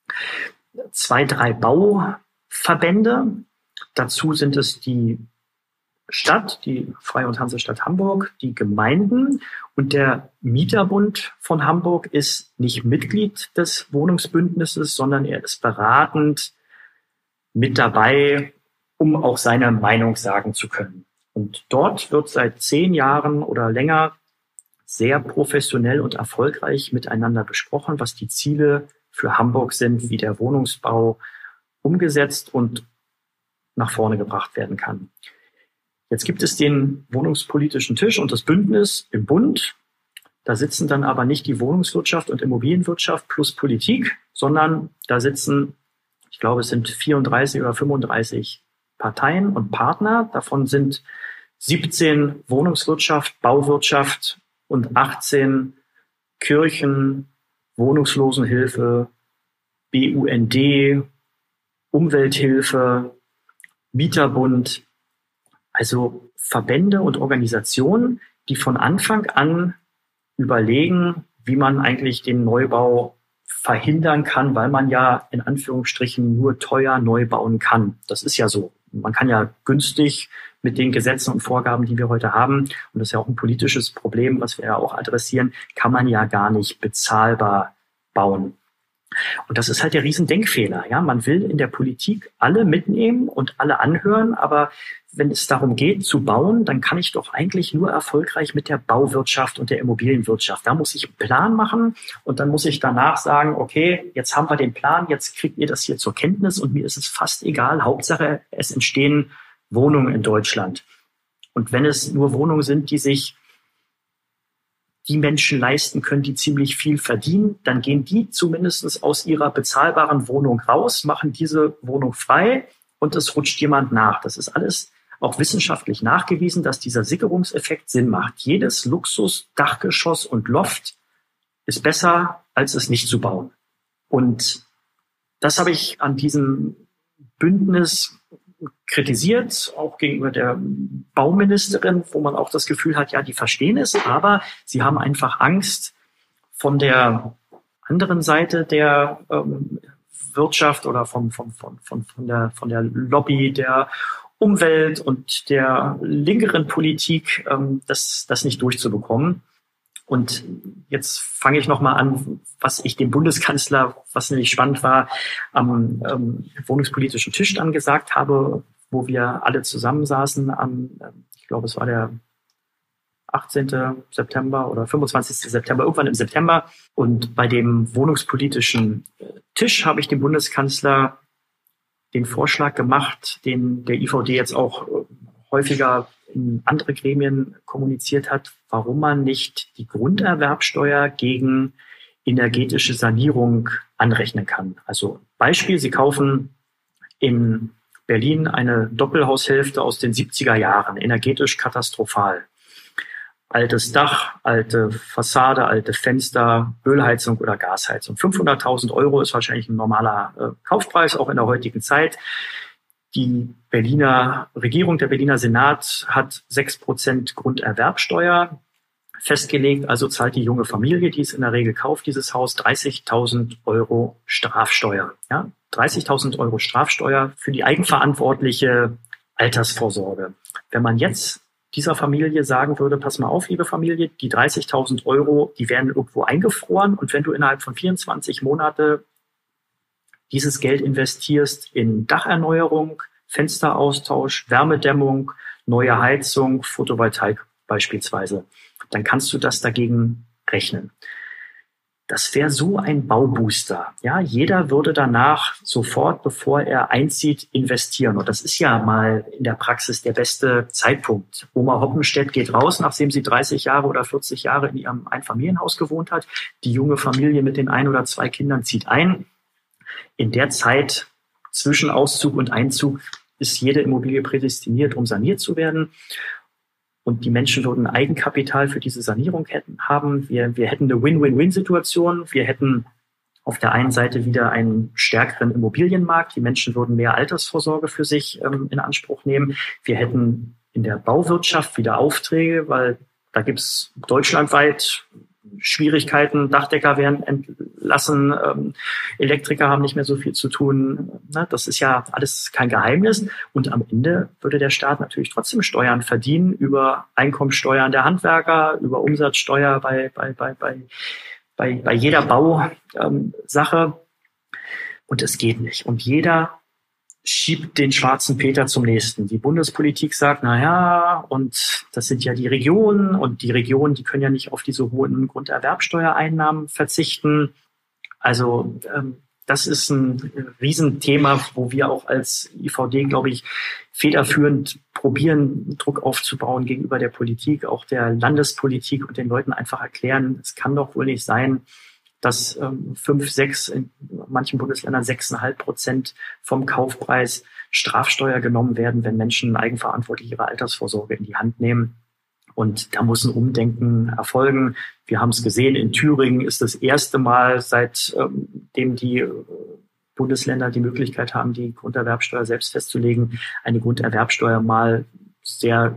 zwei, drei Bauverbände. Dazu sind es die Stadt, die Freie und Hansestadt Hamburg, die Gemeinden und der Mieterbund von Hamburg ist nicht Mitglied des Wohnungsbündnisses, sondern er ist beratend mit dabei, um auch seine Meinung sagen zu können. Und dort wird seit zehn Jahren oder länger sehr professionell und erfolgreich miteinander besprochen, was die Ziele für Hamburg sind, wie der Wohnungsbau umgesetzt und nach vorne gebracht werden kann. Jetzt gibt es den wohnungspolitischen Tisch und das Bündnis im Bund. Da sitzen dann aber nicht die Wohnungswirtschaft und Immobilienwirtschaft plus Politik, sondern da sitzen, ich glaube, es sind vierunddreißig oder fünfunddreißig Parteien und Partner. Davon sind siebzehn Wohnungswirtschaft, Bauwirtschaft und achtzehn Kirchen, Wohnungslosenhilfe, B U N D, Umwelthilfe, Mieterbund. Also Verbände und Organisationen, die von Anfang an überlegen, wie man eigentlich den Neubau verhindern kann, weil man ja in Anführungsstrichen nur teuer neu bauen kann. Das ist ja so. Man kann ja günstig mit den Gesetzen und Vorgaben, die wir heute haben, und das ist ja auch ein politisches Problem, was wir ja auch adressieren, kann man ja gar nicht bezahlbar bauen. Und das ist halt der Riesendenkfehler. Ja, man will in der Politik alle mitnehmen und alle anhören, aber wenn es darum geht zu bauen, dann kann ich doch eigentlich nur erfolgreich mit der Bauwirtschaft und der Immobilienwirtschaft. Da muss ich einen Plan machen und dann muss ich danach sagen, okay, jetzt haben wir den Plan, jetzt kriegt ihr das hier zur Kenntnis und mir ist es fast egal. Hauptsache, es entstehen Wohnungen in Deutschland. Und wenn es nur Wohnungen sind, die sich die Menschen leisten können, die ziemlich viel verdienen, dann gehen die zumindest aus ihrer bezahlbaren Wohnung raus, machen diese Wohnung frei und es rutscht jemand nach. Das ist alles auch wissenschaftlich nachgewiesen, dass dieser Sickerungseffekt Sinn macht. Jedes Luxus, Dachgeschoss und Loft ist besser, als es nicht zu bauen. Und das habe ich an diesem Bündnis kritisiert, auch gegenüber der Bauministerin, wo man auch das Gefühl hat, ja, die verstehen es, aber sie haben einfach Angst, von der anderen Seite der ähm, Wirtschaft oder vom, vom, von, von, von, der, von der Lobby der Umwelt und der linkeren Politik ähm, das, das nicht durchzubekommen. Und jetzt fange ich nochmal an, was ich dem Bundeskanzler, was nämlich spannend war, am ähm, wohnungspolitischen Tisch dann gesagt habe, wo wir alle zusammensaßen am, ich glaube, es war der achtzehnten September oder fünfundzwanzigsten September, irgendwann im September. Und bei dem wohnungspolitischen Tisch habe ich dem Bundeskanzler den Vorschlag gemacht, den der I V D jetzt auch häufiger in andere Gremien kommuniziert hat, warum man nicht die Grunderwerbsteuer gegen energetische Sanierung anrechnen kann. Also Beispiel, Sie kaufen in Berlin eine Doppelhaushälfte aus den siebziger Jahren, energetisch katastrophal. Altes Dach, alte Fassade, alte Fenster, Ölheizung oder Gasheizung. fünfhunderttausend Euro ist wahrscheinlich ein normaler äh, Kaufpreis, auch in der heutigen Zeit. Die Berliner Regierung, der Berliner Senat hat sechs Prozent Grunderwerbsteuer festgelegt. Also zahlt die junge Familie, die es in der Regel kauft, dieses Haus, dreißigtausend Euro Strafsteuer. Ja, dreißigtausend Euro Strafsteuer für die eigenverantwortliche Altersvorsorge. Wenn man jetzt dieser Familie sagen würde, pass mal auf, liebe Familie, die dreißigtausend Euro, die werden irgendwo eingefroren. Und wenn du innerhalb von vierundzwanzig Monate dieses Geld investierst in Dacherneuerung, Fensteraustausch, Wärmedämmung, neue Heizung, Photovoltaik beispielsweise, dann kannst du das dagegen rechnen. Das wäre so ein Baubooster. Ja, jeder würde danach sofort, bevor er einzieht, investieren. Und das ist ja mal in der Praxis der beste Zeitpunkt. Oma Hoppenstedt geht raus, nachdem sie dreißig Jahre oder vierzig Jahre in ihrem Einfamilienhaus gewohnt hat. Die junge Familie mit den ein oder zwei Kindern zieht ein. In der Zeit zwischen Auszug und Einzug ist jede Immobilie prädestiniert, um saniert zu werden. Und die Menschen würden Eigenkapital für diese Sanierung hätten, haben. Wir, wir hätten eine Win-Win-Win-Situation. Wir hätten auf der einen Seite wieder einen stärkeren Immobilienmarkt. Die Menschen würden mehr Altersvorsorge für sich ähm, in Anspruch nehmen. Wir hätten in der Bauwirtschaft wieder Aufträge, weil da gibt's deutschlandweit Schwierigkeiten. Dachdecker werden entlassen, ähm, Elektriker haben nicht mehr so viel zu tun. Na, das ist ja alles kein Geheimnis. Und am Ende würde der Staat natürlich trotzdem Steuern verdienen über Einkommensteuern der Handwerker, über Umsatzsteuer bei bei bei bei bei, bei jeder Bausache. Ähm, Und es geht nicht. Und jeder schiebt den schwarzen Peter zum nächsten. Die Bundespolitik sagt, na ja, und das sind ja die Regionen und die Regionen, die können ja nicht auf diese hohen Grunderwerbsteuereinnahmen verzichten. Also ähm, das ist ein Riesenthema, wo wir auch als I V D, glaube ich, federführend probieren, Druck aufzubauen gegenüber der Politik, auch der Landespolitik und den Leuten einfach erklären, es kann doch wohl nicht sein, dass ähm, fünf, sechs, in manchen Bundesländern sechseinhalb Prozent vom Kaufpreis Strafsteuer genommen werden, wenn Menschen eigenverantwortlich ihre Altersvorsorge in die Hand nehmen. Und da muss ein Umdenken erfolgen. Wir haben es gesehen, in Thüringen ist das erste Mal, seitdem ähm, die äh, Bundesländer die Möglichkeit haben, die Grunderwerbsteuer selbst festzulegen, eine Grunderwerbsteuer mal sehr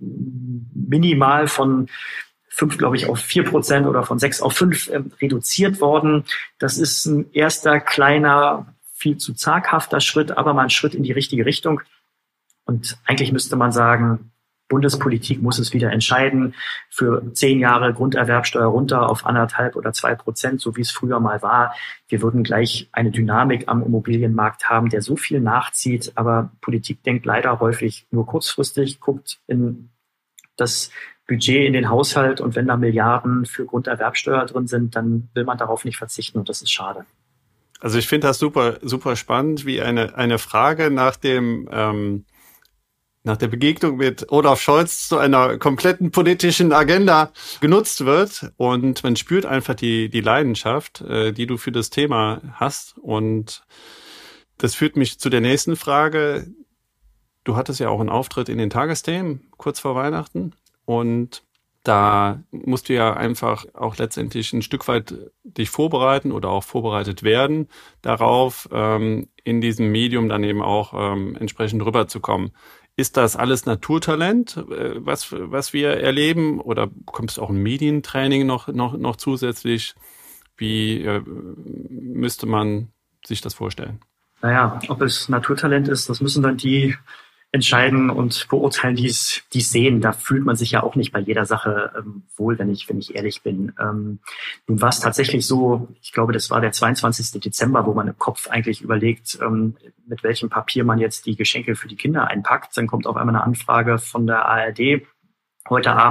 minimal von fünf, glaube ich, auf vier Prozent oder von sechs auf fünf äh, reduziert worden. Das ist ein erster kleiner, viel zu zaghafter Schritt, aber mal ein Schritt in die richtige Richtung. Und eigentlich müsste man sagen, Bundespolitik muss es wieder entscheiden, für zehn Jahre Grunderwerbsteuer runter auf anderthalb oder zwei Prozent, so wie es früher mal war. Wir würden gleich eine Dynamik am Immobilienmarkt haben, der so viel nachzieht. Aber Politik denkt leider häufig nur kurzfristig, guckt in das Budget in den Haushalt und wenn da Milliarden für Grunderwerbsteuer drin sind, dann will man darauf nicht verzichten und das ist schade. Also ich finde das super, super spannend, wie eine eine Frage nach dem ähm, nach der Begegnung mit Olaf Scholz zu einer kompletten politischen Agenda genutzt wird und man spürt einfach die die Leidenschaft, äh, die du für das Thema hast und das führt mich zu der nächsten Frage. Du hattest ja auch einen Auftritt in den Tagesthemen kurz vor Weihnachten. Und da musst du ja einfach auch letztendlich ein Stück weit dich vorbereiten oder auch vorbereitet werden darauf, ähm, in diesem Medium dann eben auch ähm, entsprechend rüberzukommen. Ist das alles Naturtalent, äh, was was wir erleben, oder bekommst du auch ein Medientraining noch noch noch zusätzlich? Wie äh, müsste man sich das vorstellen? Naja, ob es Naturtalent ist, das müssen dann die entscheiden und beurteilen, die es die es sehen. Da fühlt man sich ja auch nicht bei jeder Sache ähm, wohl, wenn ich wenn ich ehrlich bin. Ähm, nun war es tatsächlich so, ich glaube, das war der zweiundzwanzigsten Dezember, wo man im Kopf eigentlich überlegt, ähm, mit welchem Papier man jetzt die Geschenke für die Kinder einpackt. Dann kommt auf einmal eine Anfrage von der A R D. Heute Abend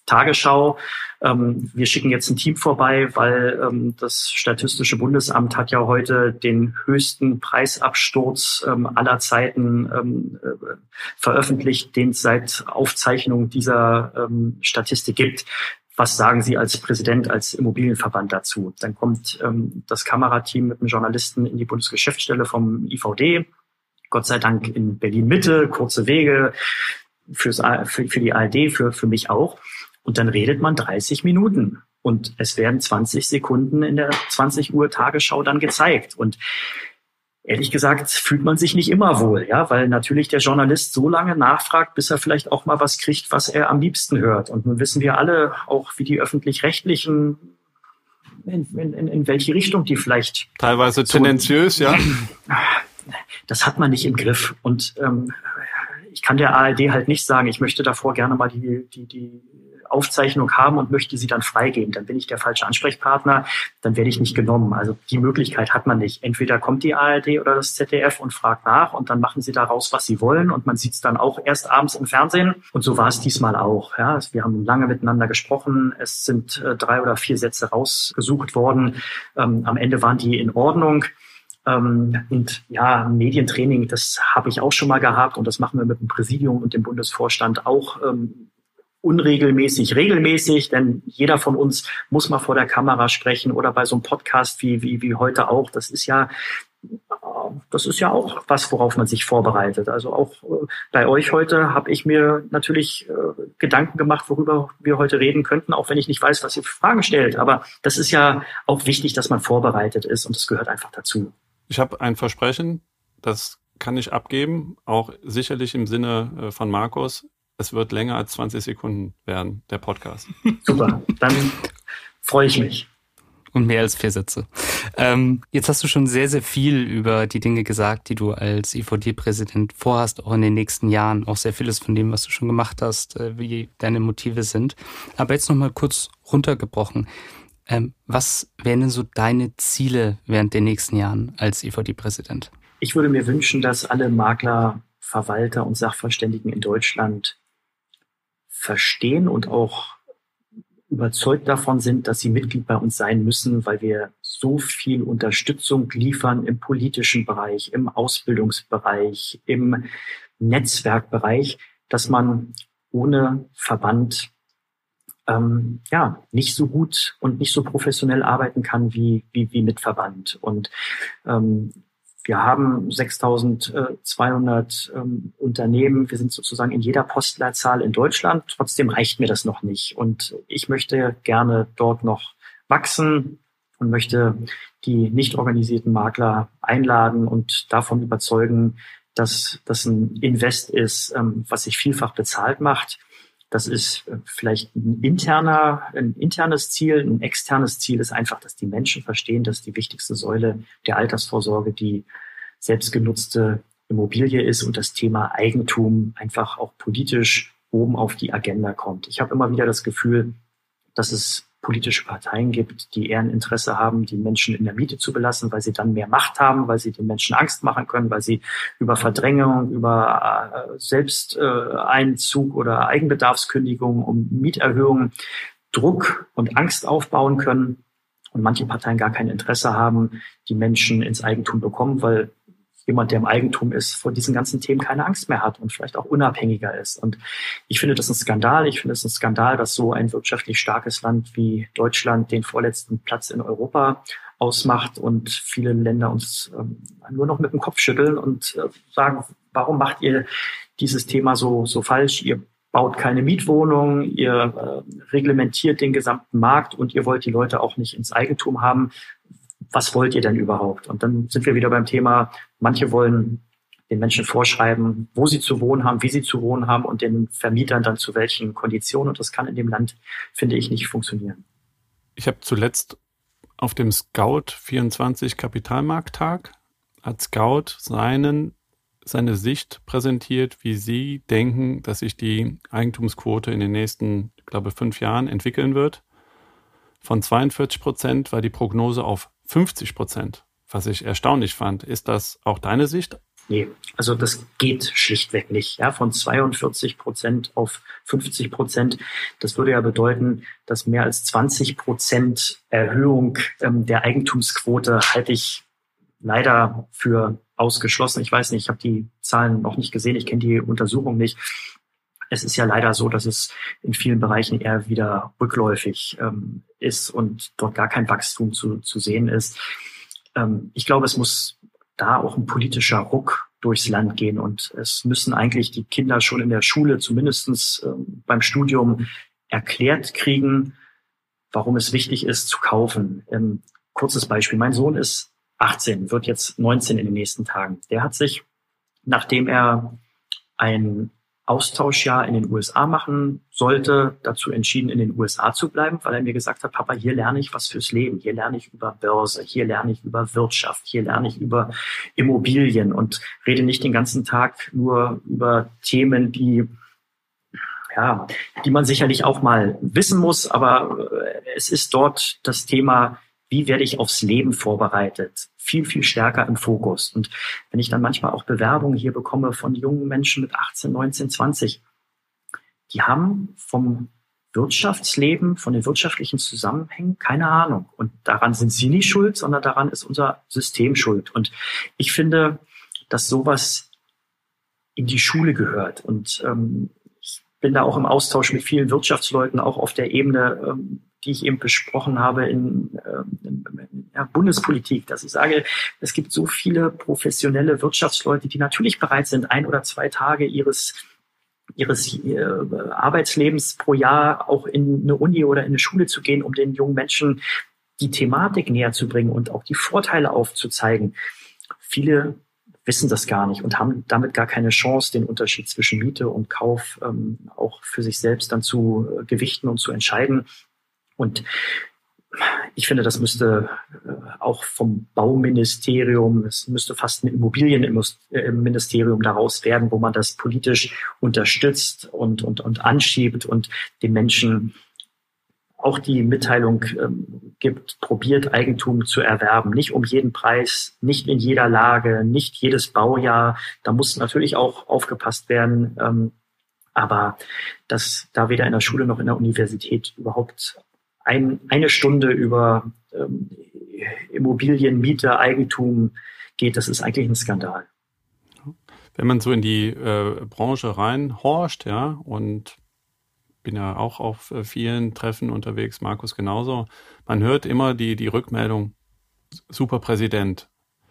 Tagesschau. Ähm, wir schicken jetzt ein Team vorbei, weil ähm, das Statistische Bundesamt hat ja heute den höchsten Preisabsturz ähm, aller Zeiten ähm, äh, veröffentlicht, den es seit Aufzeichnung dieser ähm, Statistik gibt. Was sagen Sie als Präsident, als Immobilienverband dazu? Dann kommt ähm, das Kamerateam mit einem Journalisten in die Bundesgeschäftsstelle vom I V D. Gott sei Dank in Berlin-Mitte, kurze Wege fürs, für, für die A R D, für, für mich auch. Und dann redet man dreißig Minuten und es werden zwanzig Sekunden in der zwanzig Uhr Tagesschau dann gezeigt. Und ehrlich gesagt fühlt man sich nicht immer wohl, ja, weil natürlich der Journalist so lange nachfragt, bis er vielleicht auch mal was kriegt, was er am liebsten hört. Und nun wissen wir alle auch, wie die Öffentlich-Rechtlichen, in, in, in welche Richtung die vielleicht... Teilweise tendenziös, so, ja. Das hat man nicht im Griff. Und ähm, ich kann der A R D halt nicht sagen, ich möchte davor gerne mal die, die, die Aufzeichnung haben und möchte sie dann freigeben. Dann bin ich der falsche Ansprechpartner, dann werde ich nicht genommen. Also die Möglichkeit hat man nicht. Entweder kommt die A R D oder das Z D F und fragt nach und dann machen sie daraus, was sie wollen und man sieht es dann auch erst abends im Fernsehen. Und so war es diesmal auch. Ja, wir haben lange miteinander gesprochen. Es sind äh, drei oder vier Sätze rausgesucht worden. Ähm, am Ende waren die in Ordnung. Ähm, und ja, Medientraining, das habe ich auch schon mal gehabt und das machen wir mit dem Präsidium und dem Bundesvorstand auch ähm, unregelmäßig, regelmäßig, denn jeder von uns muss mal vor der Kamera sprechen oder bei so einem Podcast wie wie wie heute auch. Das ist ja das ist ja auch was, worauf man sich vorbereitet. Also auch äh, bei euch heute habe ich mir natürlich äh, Gedanken gemacht, worüber wir heute reden könnten, auch wenn ich nicht weiß, was ihr für Fragen stellt. Aber das ist ja auch wichtig, dass man vorbereitet ist und das gehört einfach dazu. Ich habe ein Versprechen, das kann ich abgeben, auch sicherlich im Sinne äh, von Markus. Es wird länger als zwanzig Sekunden werden, der Podcast. Super, dann freue ich mich. Und mehr als vier Sätze. Ähm, jetzt hast du schon sehr, sehr viel über die Dinge gesagt, die du als I V D-Präsident vorhast, auch in den nächsten Jahren. Auch sehr vieles von dem, was du schon gemacht hast, äh, wie deine Motive sind. Aber jetzt nochmal kurz runtergebrochen. Ähm, was wären denn so deine Ziele während den nächsten Jahren als I V D-Präsident? Ich würde mir wünschen, dass alle Makler, Verwalter und Sachverständigen in Deutschland verstehen und auch überzeugt davon sind, dass sie Mitglied bei uns sein müssen, weil wir so viel Unterstützung liefern im politischen Bereich, im Ausbildungsbereich, im Netzwerkbereich, dass man ohne Verband ähm, ja nicht so gut und nicht so professionell arbeiten kann wie wie, wie mit Verband. Und ähm, wir haben sechstausendzweihundert ähm, Unternehmen. Wir sind sozusagen in jeder Postleitzahl in Deutschland. Trotzdem reicht mir das noch nicht. Und ich möchte gerne dort noch wachsen und möchte die nicht organisierten Makler einladen und davon überzeugen, dass das ein Invest ist, ähm, was sich vielfach bezahlt macht. Das ist vielleicht ein interner, ein internes Ziel. Ein externes Ziel ist einfach, dass die Menschen verstehen, dass die wichtigste Säule der Altersvorsorge die selbstgenutzte Immobilie ist und das Thema Eigentum einfach auch politisch oben auf die Agenda kommt. Ich habe immer wieder das Gefühl, dass es politische Parteien gibt, die eher ein Interesse haben, die Menschen in der Miete zu belassen, weil sie dann mehr Macht haben, weil sie den Menschen Angst machen können, weil sie über Verdrängung, über äh, Selbsteinzug äh, oder Eigenbedarfskündigung, um Mieterhöhungen Druck und Angst aufbauen können. Und manche Parteien gar kein Interesse haben, die Menschen ins Eigentum bekommen, weil jemand, der im Eigentum ist, vor diesen ganzen Themen keine Angst mehr hat und vielleicht auch unabhängiger ist. Und ich finde das ein Skandal. Ich finde es ein Skandal, dass so ein wirtschaftlich starkes Land wie Deutschland den vorletzten Platz in Europa ausmacht und viele Länder uns ähm, nur noch mit dem Kopf schütteln und äh, sagen, warum macht ihr dieses Thema so, so falsch? Ihr baut keine Mietwohnungen, ihr äh, reglementiert den gesamten Markt und ihr wollt die Leute auch nicht ins Eigentum haben. Was wollt ihr denn überhaupt? Und dann sind wir wieder beim Thema, manche wollen den Menschen vorschreiben, wo sie zu wohnen haben, wie sie zu wohnen haben und den Vermietern dann zu welchen Konditionen. Und das kann in dem Land, finde ich, nicht funktionieren. Ich habe zuletzt auf dem Scout vierundzwanzig Kapitalmarkttag hat Scout seinen, seine Sicht präsentiert, wie sie denken, dass sich die Eigentumsquote in den nächsten, ich glaube, fünf Jahren entwickeln wird. Von zweiundvierzig Prozent war die Prognose auf fünfzig Prozent, was ich erstaunlich fand. Ist das auch deine Sicht Nee, also das geht schlichtweg nicht. Ja, von zweiundvierzig Prozent auf fünfzig Prozent. Das würde ja bedeuten, dass mehr als zwanzig Prozent Erhöhung ähm, der Eigentumsquote halte ich leider für ausgeschlossen. Ich weiß nicht, ich habe die Zahlen noch nicht gesehen, ich kenne die Untersuchung nicht. Es ist ja leider so, dass es in vielen Bereichen eher wieder rückläufig ähm, ist und dort gar kein Wachstum zu, zu sehen ist. Ähm, ich glaube, es muss da auch ein politischer Ruck durchs Land gehen und es müssen eigentlich die Kinder schon in der Schule, zumindest ähm, beim Studium, erklärt kriegen, warum es wichtig ist zu kaufen. Ähm, kurzes Beispiel, mein Sohn ist achtzehn, wird jetzt neunzehn in den nächsten Tagen. Der hat sich, nachdem er ein Austauschjahr in den U S A machen sollte, dazu entschieden, in den U S A zu bleiben, weil er mir gesagt hat, Papa, hier lerne ich was fürs Leben, hier lerne ich über Börse, hier lerne ich über Wirtschaft, hier lerne ich über Immobilien und rede nicht den ganzen Tag nur über Themen, die ja, die man sicherlich auch mal wissen muss, aber es ist dort das Thema, wie werde ich aufs Leben vorbereitet, viel, viel stärker im Fokus. Und wenn ich dann manchmal auch Bewerbungen hier bekomme von jungen Menschen mit achtzehn, neunzehn, zwanzig, die haben vom Wirtschaftsleben, von den wirtschaftlichen Zusammenhängen keine Ahnung. Und daran sind sie nicht schuld, sondern daran ist unser System schuld. Und ich finde, dass sowas in die Schule gehört. Und ähm, ich bin da auch im Austausch mit vielen Wirtschaftsleuten, auch auf der Ebene, ähm, die ich eben besprochen habe in, in, in ja, Bundespolitik, dass ich sage, es gibt so viele professionelle Wirtschaftsleute, die natürlich bereit sind, ein oder zwei Tage ihres ihres äh, Arbeitslebens pro Jahr auch in eine Uni oder in eine Schule zu gehen, um den jungen Menschen die Thematik näher zu bringen und auch die Vorteile aufzuzeigen. Viele wissen das gar nicht und haben damit gar keine Chance, den Unterschied zwischen Miete und Kauf ähm, auch für sich selbst dann zu äh, gewichten und zu entscheiden. Und ich finde, das müsste auch vom Bauministerium, es müsste fast ein Immobilienministerium daraus werden, wo man das politisch unterstützt und, und, und anschiebt und den Menschen auch die Mitteilung ähm, gibt, probiert Eigentum zu erwerben. Nicht um jeden Preis, nicht in jeder Lage, nicht jedes Baujahr. Da muss natürlich auch aufgepasst werden. Ähm, aber dass da weder in der Schule noch in der Universität überhaupt Ein, eine Stunde über ähm, Immobilien, Miete, Eigentum geht, das ist eigentlich ein Skandal. Wenn man so in die äh, Branche reinhorcht, ja, und bin ja auch auf äh, vielen Treffen unterwegs, Markus genauso, man hört immer die, die Rückmeldung, super Präsident.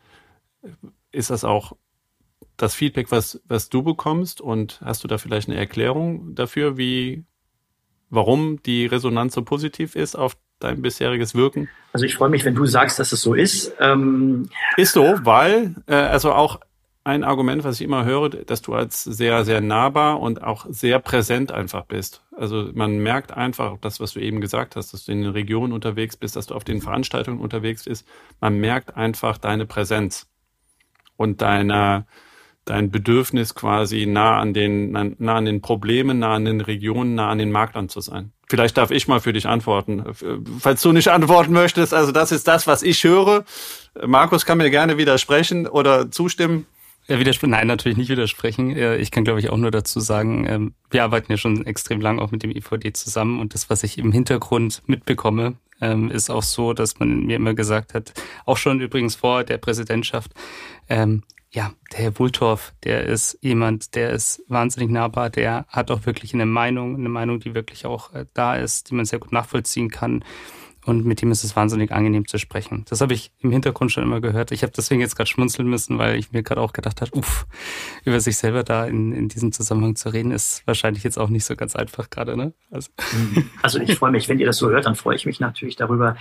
Ist das auch das Feedback, was, was du bekommst und hast du da vielleicht eine Erklärung dafür, wie warum die Resonanz so positiv ist auf dein bisheriges Wirken? Also ich freue mich, wenn du sagst, dass es so ist. Ähm ist so, weil, äh, also auch ein Argument, was ich immer höre, dass du als sehr, sehr nahbar und auch sehr präsent einfach bist. Also man merkt einfach, das, was du eben gesagt hast, dass du in den Regionen unterwegs bist, dass du auf den Veranstaltungen unterwegs bist, man merkt einfach deine Präsenz und deine dein Bedürfnis quasi nah an den nah an den Problemen, nah an den Regionen, nah an den Maklern zu sein. Vielleicht darf ich mal für dich antworten. Falls du nicht antworten möchtest, also das ist das, was ich höre. Markus kann mir gerne widersprechen oder zustimmen. Ja, widersprechen, nein, natürlich nicht widersprechen. Ich kann, glaube ich, auch nur dazu sagen, wir arbeiten ja schon extrem lang auch mit dem I V D zusammen und das, was ich im Hintergrund mitbekomme, ist auch so, dass man mir immer gesagt hat, auch schon übrigens vor der Präsidentschaft, ja, der Herr Wultorf, der ist jemand, der ist wahnsinnig nahbar, der hat auch wirklich eine Meinung, eine Meinung, die wirklich auch äh, da ist, die man sehr gut nachvollziehen kann und mit dem ist es wahnsinnig angenehm zu sprechen. Das habe ich im Hintergrund schon immer gehört. Ich habe deswegen jetzt gerade schmunzeln müssen, weil ich mir gerade auch gedacht habe, uff, über sich selber da in, in diesem Zusammenhang zu reden, ist wahrscheinlich jetzt auch nicht so ganz einfach gerade, ne? Also, also ich freue mich, wenn ihr das so hört, dann freue ich mich natürlich darüber.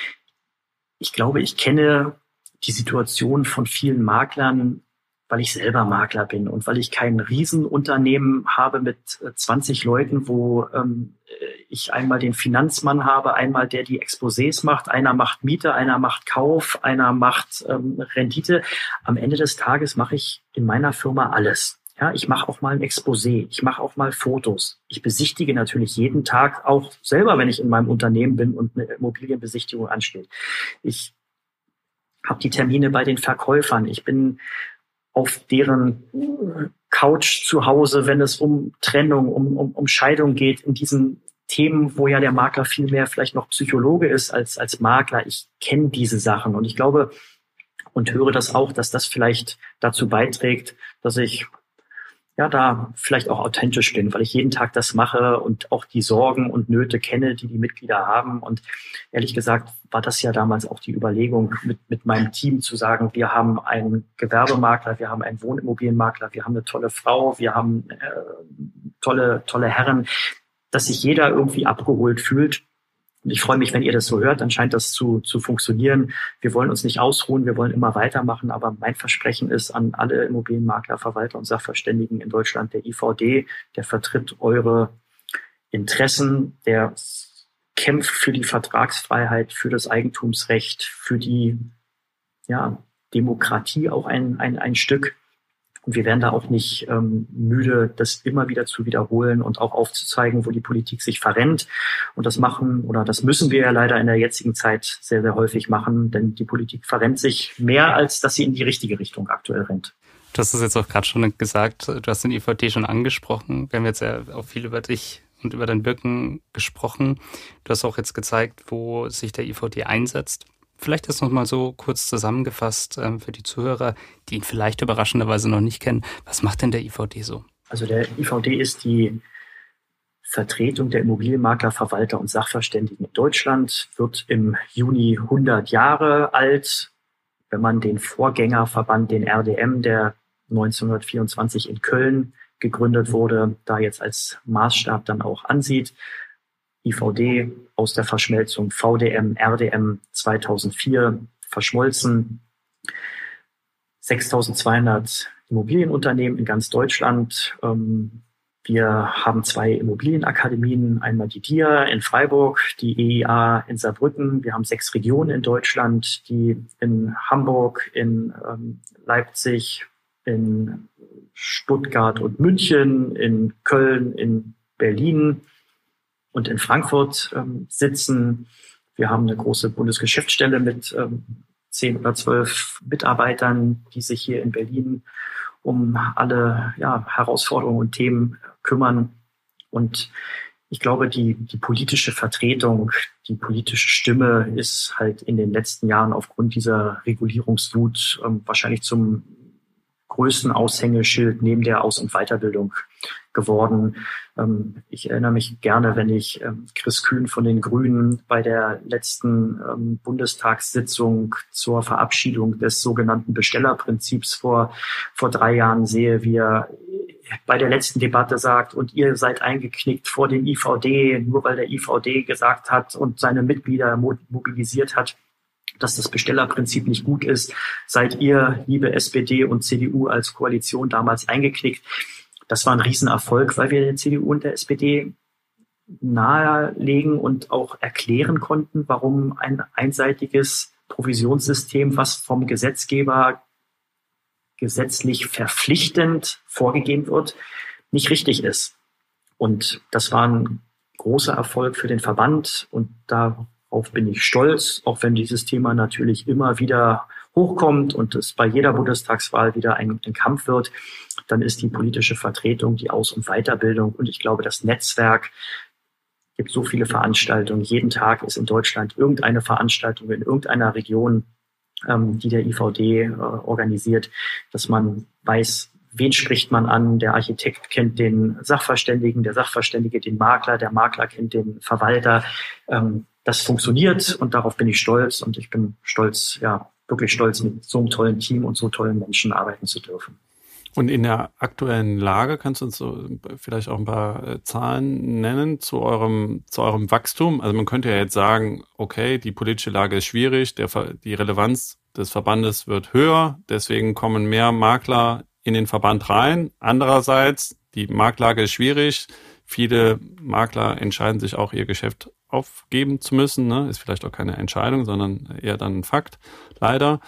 Ich glaube, ich kenne die Situation von vielen Maklern, weil ich selber Makler bin und weil ich kein Riesenunternehmen habe mit zwanzig Leuten, wo ähm, ich einmal den Finanzmann habe, einmal der die Exposés macht, einer macht Miete, einer macht Kauf, einer macht ähm, Rendite. Am Ende des Tages mache ich in meiner Firma alles. Ja, ich mache auch mal ein Exposé, ich mache auch mal Fotos. Ich besichtige natürlich jeden Tag auch selber, wenn ich in meinem Unternehmen bin und eine Immobilienbesichtigung ansteht. Ich habe die Termine bei den Verkäufern. Ich bin auf deren Couch zu Hause, wenn es um Trennung, um, um, um Scheidung geht, in diesen Themen, wo ja der Makler viel mehr vielleicht noch Psychologe ist als, als Makler. Ich kenne diese Sachen und ich glaube und höre das auch, dass das vielleicht dazu beiträgt, dass ich ja da vielleicht auch authentisch bin, weil ich jeden Tag das mache und auch die Sorgen und Nöte kenne, die die Mitglieder haben. Und ehrlich gesagt war das ja damals auch die Überlegung mit, mit meinem Team zu sagen, wir haben einen Gewerbemakler, wir haben einen Wohnimmobilienmakler, wir haben eine tolle Frau, wir haben äh, tolle, tolle Herren, dass sich jeder irgendwie abgeholt fühlt. Und ich freue mich, wenn ihr das so hört, dann scheint das zu, zu funktionieren. Wir wollen uns nicht ausruhen, wir wollen immer weitermachen, aber mein Versprechen ist an alle Immobilienmakler, Verwalter und Sachverständigen in Deutschland, der I V D, der vertritt eure Interessen, der kämpft für die Vertragsfreiheit, für das Eigentumsrecht, für die ja, Demokratie auch ein, ein, ein Stück. Und wir werden da auch nicht ähm, müde, das immer wieder zu wiederholen und auch aufzuzeigen, wo die Politik sich verrennt. Und das machen oder das müssen wir ja leider in der jetzigen Zeit sehr, sehr häufig machen, denn die Politik verrennt sich mehr, als dass sie in die richtige Richtung aktuell rennt. Du hast es jetzt auch gerade schon gesagt, du hast den I V D schon angesprochen. Wir haben jetzt ja auch viel über dich und über dein Wirken gesprochen. Du hast auch jetzt gezeigt, wo sich der I V D einsetzt. Vielleicht ist noch mal so kurz zusammengefasst ähm, für die Zuhörer, die ihn vielleicht überraschenderweise noch nicht kennen. Was macht denn der I V D so? Also der I V D ist die Vertretung der Immobilienmakler, Verwalter und Sachverständigen in Deutschland, wird im Juni hundert Jahre alt. Wenn man den Vorgängerverband, den R D M, der neunzehnhundertvierundzwanzig in Köln gegründet wurde, da jetzt als Maßstab dann auch ansieht. I V D aus der Verschmelzung V D M, R D M zweitausendvier verschmolzen. sechstausendzweihundert Immobilienunternehmen in ganz Deutschland. Wir haben zwei Immobilienakademien, einmal die D I A in Freiburg, die E I A in Saarbrücken. Wir haben sechs Regionen in Deutschland, die in Hamburg, in Leipzig, in Stuttgart und München, in Köln, in Berlin und in Frankfurt ähm, sitzen. Wir haben eine große Bundesgeschäftsstelle mit ähm, zehn oder zwölf Mitarbeitern, die sich hier in Berlin um alle ja, Herausforderungen und Themen kümmern. Und ich glaube, die, die politische Vertretung, die politische Stimme ist halt in den letzten Jahren aufgrund dieser Regulierungswut ähm, wahrscheinlich zum größten Aushängeschild neben der Aus- und Weiterbildung geworden. Ähm, ich erinnere mich gerne, wenn ich ähm, Chris Kühn von den Grünen bei der letzten ähm, Bundestagssitzung zur Verabschiedung des sogenannten Bestellerprinzips vor, vor drei Jahren sehe, wie er bei der letzten Debatte sagt, und ihr seid eingeknickt vor dem I V D, nur weil der I V D gesagt hat und seine Mitglieder mobilisiert hat, dass das Bestellerprinzip nicht gut ist, seid ihr, liebe S P D und C D U, als Koalition damals eingeknickt. Das war ein Riesenerfolg, weil wir der C D U und der S P D nahelegen und auch erklären konnten, warum ein einseitiges Provisionssystem, was vom Gesetzgeber gesetzlich verpflichtend vorgegeben wird, nicht richtig ist. Und das war ein großer Erfolg für den Verband und da Darauf bin ich stolz, auch wenn dieses Thema natürlich immer wieder hochkommt und es bei jeder Bundestagswahl wieder ein, ein Kampf wird, dann ist die politische Vertretung, die Aus- und Weiterbildung und ich glaube, das Netzwerk, gibt so viele Veranstaltungen. Jeden Tag ist in Deutschland irgendeine Veranstaltung in irgendeiner Region, ähm, die der I V D äh, organisiert, dass man weiß, wen spricht man an? Der Architekt kennt den Sachverständigen, der Sachverständige den Makler, der Makler kennt den Verwalter. Ähm, das funktioniert und darauf bin ich stolz und ich bin stolz, ja, wirklich stolz, mit so einem tollen Team und so tollen Menschen arbeiten zu dürfen. Und in der aktuellen Lage kannst du uns so vielleicht auch ein paar äh, Zahlen nennen zu eurem, zu eurem Wachstum? Also man könnte ja jetzt sagen, okay, die politische Lage ist schwierig, der, die Relevanz des Verbandes wird höher, deswegen kommen mehr Makler in den Verband rein. Andererseits, die Marktlage ist schwierig. Viele Makler entscheiden sich auch, ihr Geschäft aufgeben zu müssen. Ne? Ist vielleicht auch keine Entscheidung, sondern eher dann ein Fakt, leider.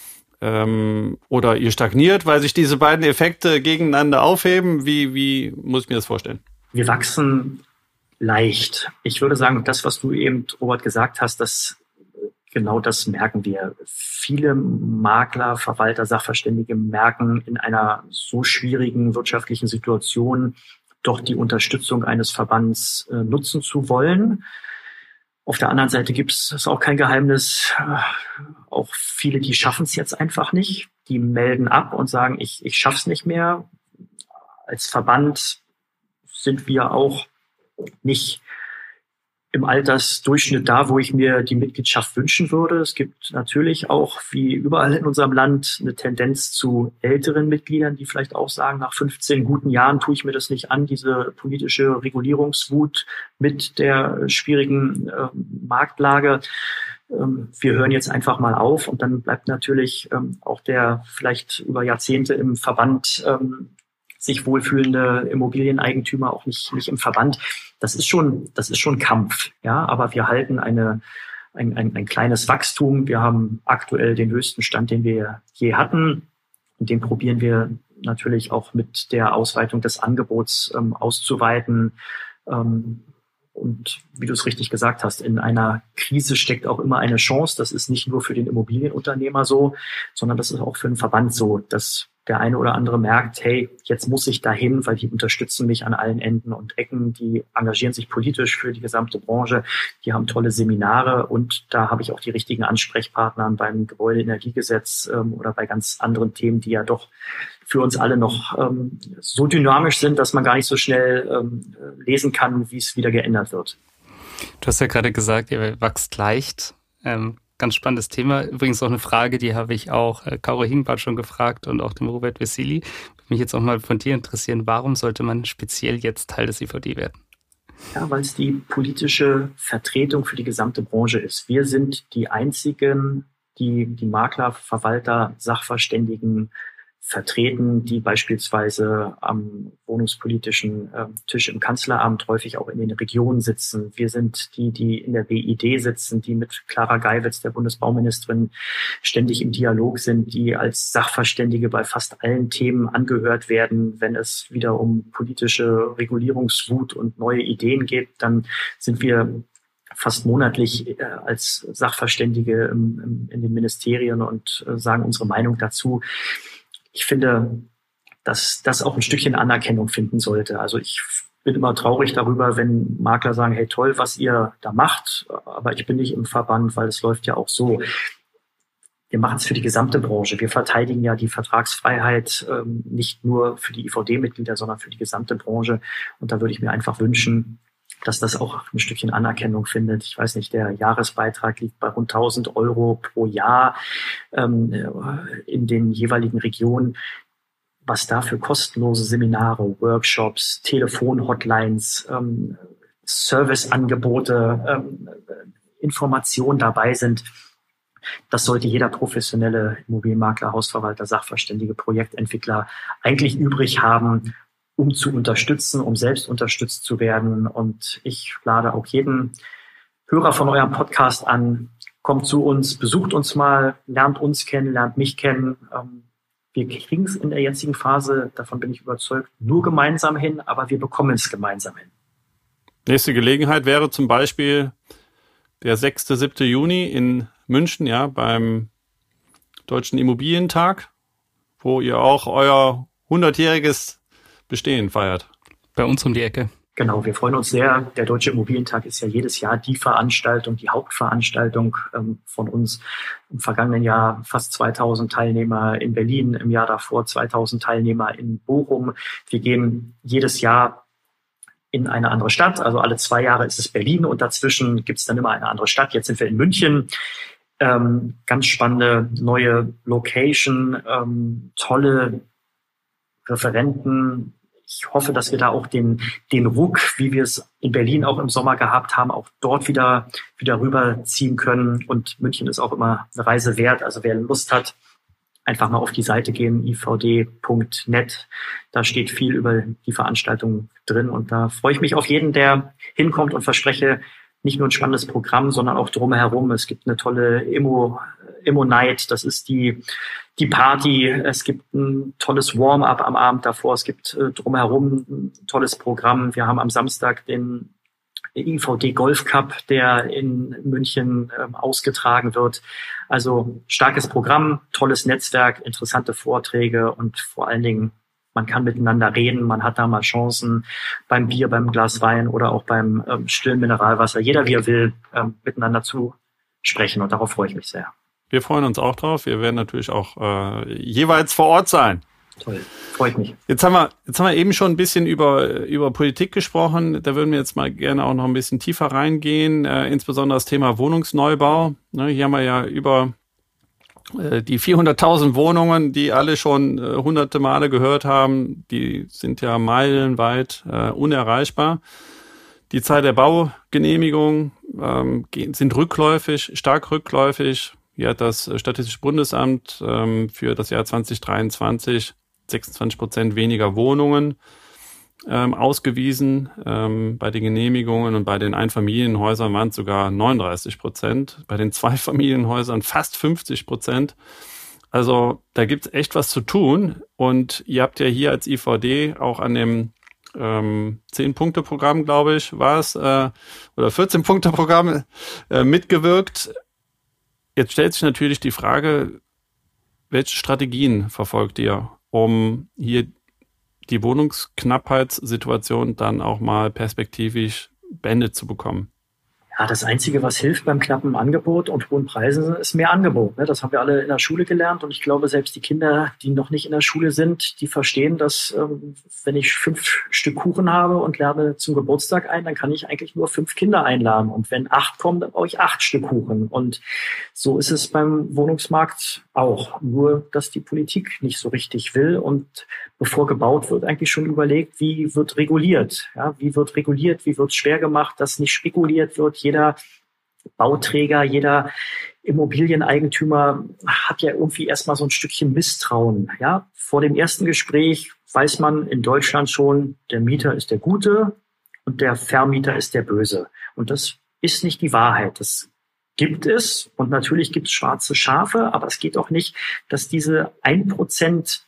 Ähm, oder ihr stagniert, weil sich diese beiden Effekte gegeneinander aufheben. Wie, wie muss ich mir das vorstellen? Wir wachsen leicht. Ich würde sagen, das, was du eben, Robert, gesagt hast, das genau das merken wir. Viele Makler, Verwalter, Sachverständige merken in einer so schwierigen wirtschaftlichen Situation doch die Unterstützung eines Verbands äh, nutzen zu wollen. Auf der anderen Seite gibt es, das ist auch kein Geheimnis, äh, auch viele, die schaffen es jetzt einfach nicht. Die melden ab und sagen, ich, ich schaff's nicht mehr. Als Verband sind wir auch nicht im Altersdurchschnitt da, wo ich mir die Mitgliedschaft wünschen würde. Es gibt natürlich auch, wie überall in unserem Land, eine Tendenz zu älteren Mitgliedern, die vielleicht auch sagen, nach fünfzehn guten Jahren tue ich mir das nicht an, diese politische Regulierungswut mit der schwierigen äh, Marktlage. Ähm, wir hören jetzt einfach mal auf und dann bleibt natürlich ähm, auch der vielleicht über Jahrzehnte im Verband ähm, sich wohlfühlende Immobilieneigentümer auch nicht, nicht im Verband. Das ist schon, das ist schon Kampf, ja. Aber wir halten eine, ein, ein, ein kleines Wachstum. Wir haben aktuell den höchsten Stand, den wir je hatten. Und den probieren wir natürlich auch mit der Ausweitung des Angebots ähm, auszuweiten. Ähm, und wie du es richtig gesagt hast, in einer Krise steckt auch immer eine Chance. Das ist nicht nur für den Immobilienunternehmer so, sondern das ist auch für den Verband so, dass der eine oder andere merkt, hey, jetzt muss ich dahin, weil die unterstützen mich an allen Enden und Ecken, die engagieren sich politisch für die gesamte Branche, die haben tolle Seminare und da habe ich auch die richtigen Ansprechpartner beim Gebäudeenergiegesetz ähm, oder bei ganz anderen Themen, die ja doch für uns alle noch ähm, so dynamisch sind, dass man gar nicht so schnell ähm, lesen kann, wie es wieder geändert wird. Du hast ja gerade gesagt, ihr wächst leicht. Ähm Ganz spannendes Thema. Übrigens auch eine Frage, die habe ich auch äh, Kauro Hingbart schon gefragt und auch dem Robert Vesili. Würde mich jetzt auch mal von dir interessieren, warum sollte man speziell jetzt Teil des I V D werden? Ja, weil es die politische Vertretung für die gesamte Branche ist. Wir sind die einzigen, die die Makler, Verwalter, Sachverständigen vertreten, die beispielsweise am wohnungspolitischen äh, Tisch im Kanzleramt häufig auch in den Regionen sitzen. Wir sind die, die in der B I D sitzen, die mit Clara Geiwitz, der Bundesbauministerin, ständig im Dialog sind, die als Sachverständige bei fast allen Themen angehört werden. Wenn es wieder um politische Regulierungswut und neue Ideen geht, dann sind wir fast monatlich äh, als Sachverständige im, im, in den Ministerien und äh, sagen unsere Meinung dazu. Ich finde, dass das auch ein Stückchen Anerkennung finden sollte. Also ich bin immer traurig darüber, wenn Makler sagen, hey toll, was ihr da macht, aber ich bin nicht im Verband, weil es läuft ja auch so. Wir machen es für die gesamte Branche. Wir verteidigen ja die Vertragsfreiheit ähm, nicht nur für die I V D-Mitglieder, sondern für die gesamte Branche. Und da würde ich mir einfach wünschen, dass das auch ein Stückchen Anerkennung findet. Ich weiß nicht, der Jahresbeitrag liegt bei rund tausend Euro pro Jahr ähm, in den jeweiligen Regionen. Was da für kostenlose Seminare, Workshops, Telefon-Hotlines, ähm, Serviceangebote, ähm, Informationen dabei sind, das sollte jeder professionelle Immobilienmakler, Hausverwalter, Sachverständige, Projektentwickler eigentlich übrig haben, um zu unterstützen, um selbst unterstützt zu werden. Und ich lade auch jeden Hörer von eurem Podcast an, kommt zu uns, besucht uns mal, lernt uns kennen, lernt mich kennen. Wir kriegen es in der jetzigen Phase, davon bin ich überzeugt, nur gemeinsam hin, aber wir bekommen es gemeinsam hin. Nächste Gelegenheit wäre zum Beispiel der sechster, siebter Juni in München, ja, beim Deutschen Immobilientag, wo ihr auch euer hundertjähriges Bestehen feiert. Bei uns um die Ecke. Genau, wir freuen uns sehr. Der Deutsche Immobilientag ist ja jedes Jahr die Veranstaltung, die Hauptveranstaltung ähm, von uns. Im vergangenen Jahr fast zweitausend Teilnehmer in Berlin, im Jahr davor zweitausend Teilnehmer in Bochum. Wir gehen jedes Jahr in eine andere Stadt. Also alle zwei Jahre ist es Berlin und dazwischen gibt es dann immer eine andere Stadt. Jetzt sind wir in München. Ähm, ganz spannende neue Location, ähm, tolle Referenten. Ich hoffe, dass wir da auch den, den Ruck, wie wir es in Berlin auch im Sommer gehabt haben, auch dort wieder, wieder rüberziehen können. Und München ist auch immer eine Reise wert. Also wer Lust hat, einfach mal auf die Seite gehen, i v d punkt net. Da steht viel über die Veranstaltung drin. Und da freue ich mich auf jeden, der hinkommt und verspreche, nicht nur ein spannendes Programm, sondern auch drumherum. Es gibt eine tolle Immo, Immo Night. Das ist die, die Party. Es gibt ein tolles Warm-up am Abend davor. Es gibt äh, drumherum ein tolles Programm. Wir haben am Samstag den I V D Golf Cup, der in München ähm, ausgetragen wird. Also starkes Programm, tolles Netzwerk, interessante Vorträge und vor allen Dingen, man kann miteinander reden, man hat da mal Chancen beim Bier, beim Glas Wein oder auch beim ähm, stillen Mineralwasser, jeder wie er will, ähm, miteinander zu sprechen und darauf freue ich mich sehr. Wir freuen uns auch drauf. Wir werden natürlich auch äh, jeweils vor Ort sein. Toll, freut mich. Jetzt haben wir, jetzt haben wir eben schon ein bisschen über, über Politik gesprochen. Da würden wir jetzt mal gerne auch noch ein bisschen tiefer reingehen, äh, insbesondere das Thema Wohnungsneubau. Ne, hier haben wir ja über äh, die vierhunderttausend Wohnungen, die alle schon äh, hunderte Male gehört haben. Die sind ja meilenweit äh, unerreichbar. Die Zahl der Baugenehmigungen ähm, sind rückläufig, stark rückläufig. Hier hat das Statistische Bundesamt ähm, für das Jahr zwanzig dreiundzwanzig sechsundzwanzig Prozent weniger Wohnungen ähm, ausgewiesen. Ähm, bei den Genehmigungen und bei den Einfamilienhäusern waren es sogar neununddreißig Prozent. Bei den Zweifamilienhäusern fast fünfzig Prozent. Also da gibt es echt was zu tun. Und ihr habt ja hier als I V D auch an dem ähm, zehn-Punkte-Programm, glaube ich, war es, äh, oder vierzehn-Punkte-Programm äh, mitgewirkt. Jetzt stellt sich natürlich die Frage, welche Strategien verfolgt ihr, um hier die Wohnungsknappheitssituation dann auch mal perspektivisch beendet zu bekommen? Ja, das Einzige, was hilft beim knappen Angebot und hohen Preisen, ist mehr Angebot. Das haben wir alle in der Schule gelernt und ich glaube, selbst die Kinder, die noch nicht in der Schule sind, die verstehen, dass wenn ich fünf Stück Kuchen habe und lerne zum Geburtstag ein, dann kann ich eigentlich nur fünf Kinder einladen und wenn acht kommen, dann brauche ich acht Stück Kuchen und so ist es beim Wohnungsmarkt auch. Nur, dass die Politik nicht so richtig will und bevor gebaut wird, eigentlich schon überlegt, wie wird reguliert, ja, wie wird reguliert, wie wird schwer gemacht, dass nicht spekuliert wird. Jeder Bauträger, jeder Immobilieneigentümer hat ja irgendwie erstmal so ein Stückchen Misstrauen. Ja, vor dem ersten Gespräch weiß man in Deutschland schon, der Mieter ist der Gute und der Vermieter ist der Böse. Und das ist nicht die Wahrheit. Das gibt es und natürlich gibt es schwarze Schafe, aber es geht auch nicht, dass diese ein Prozent,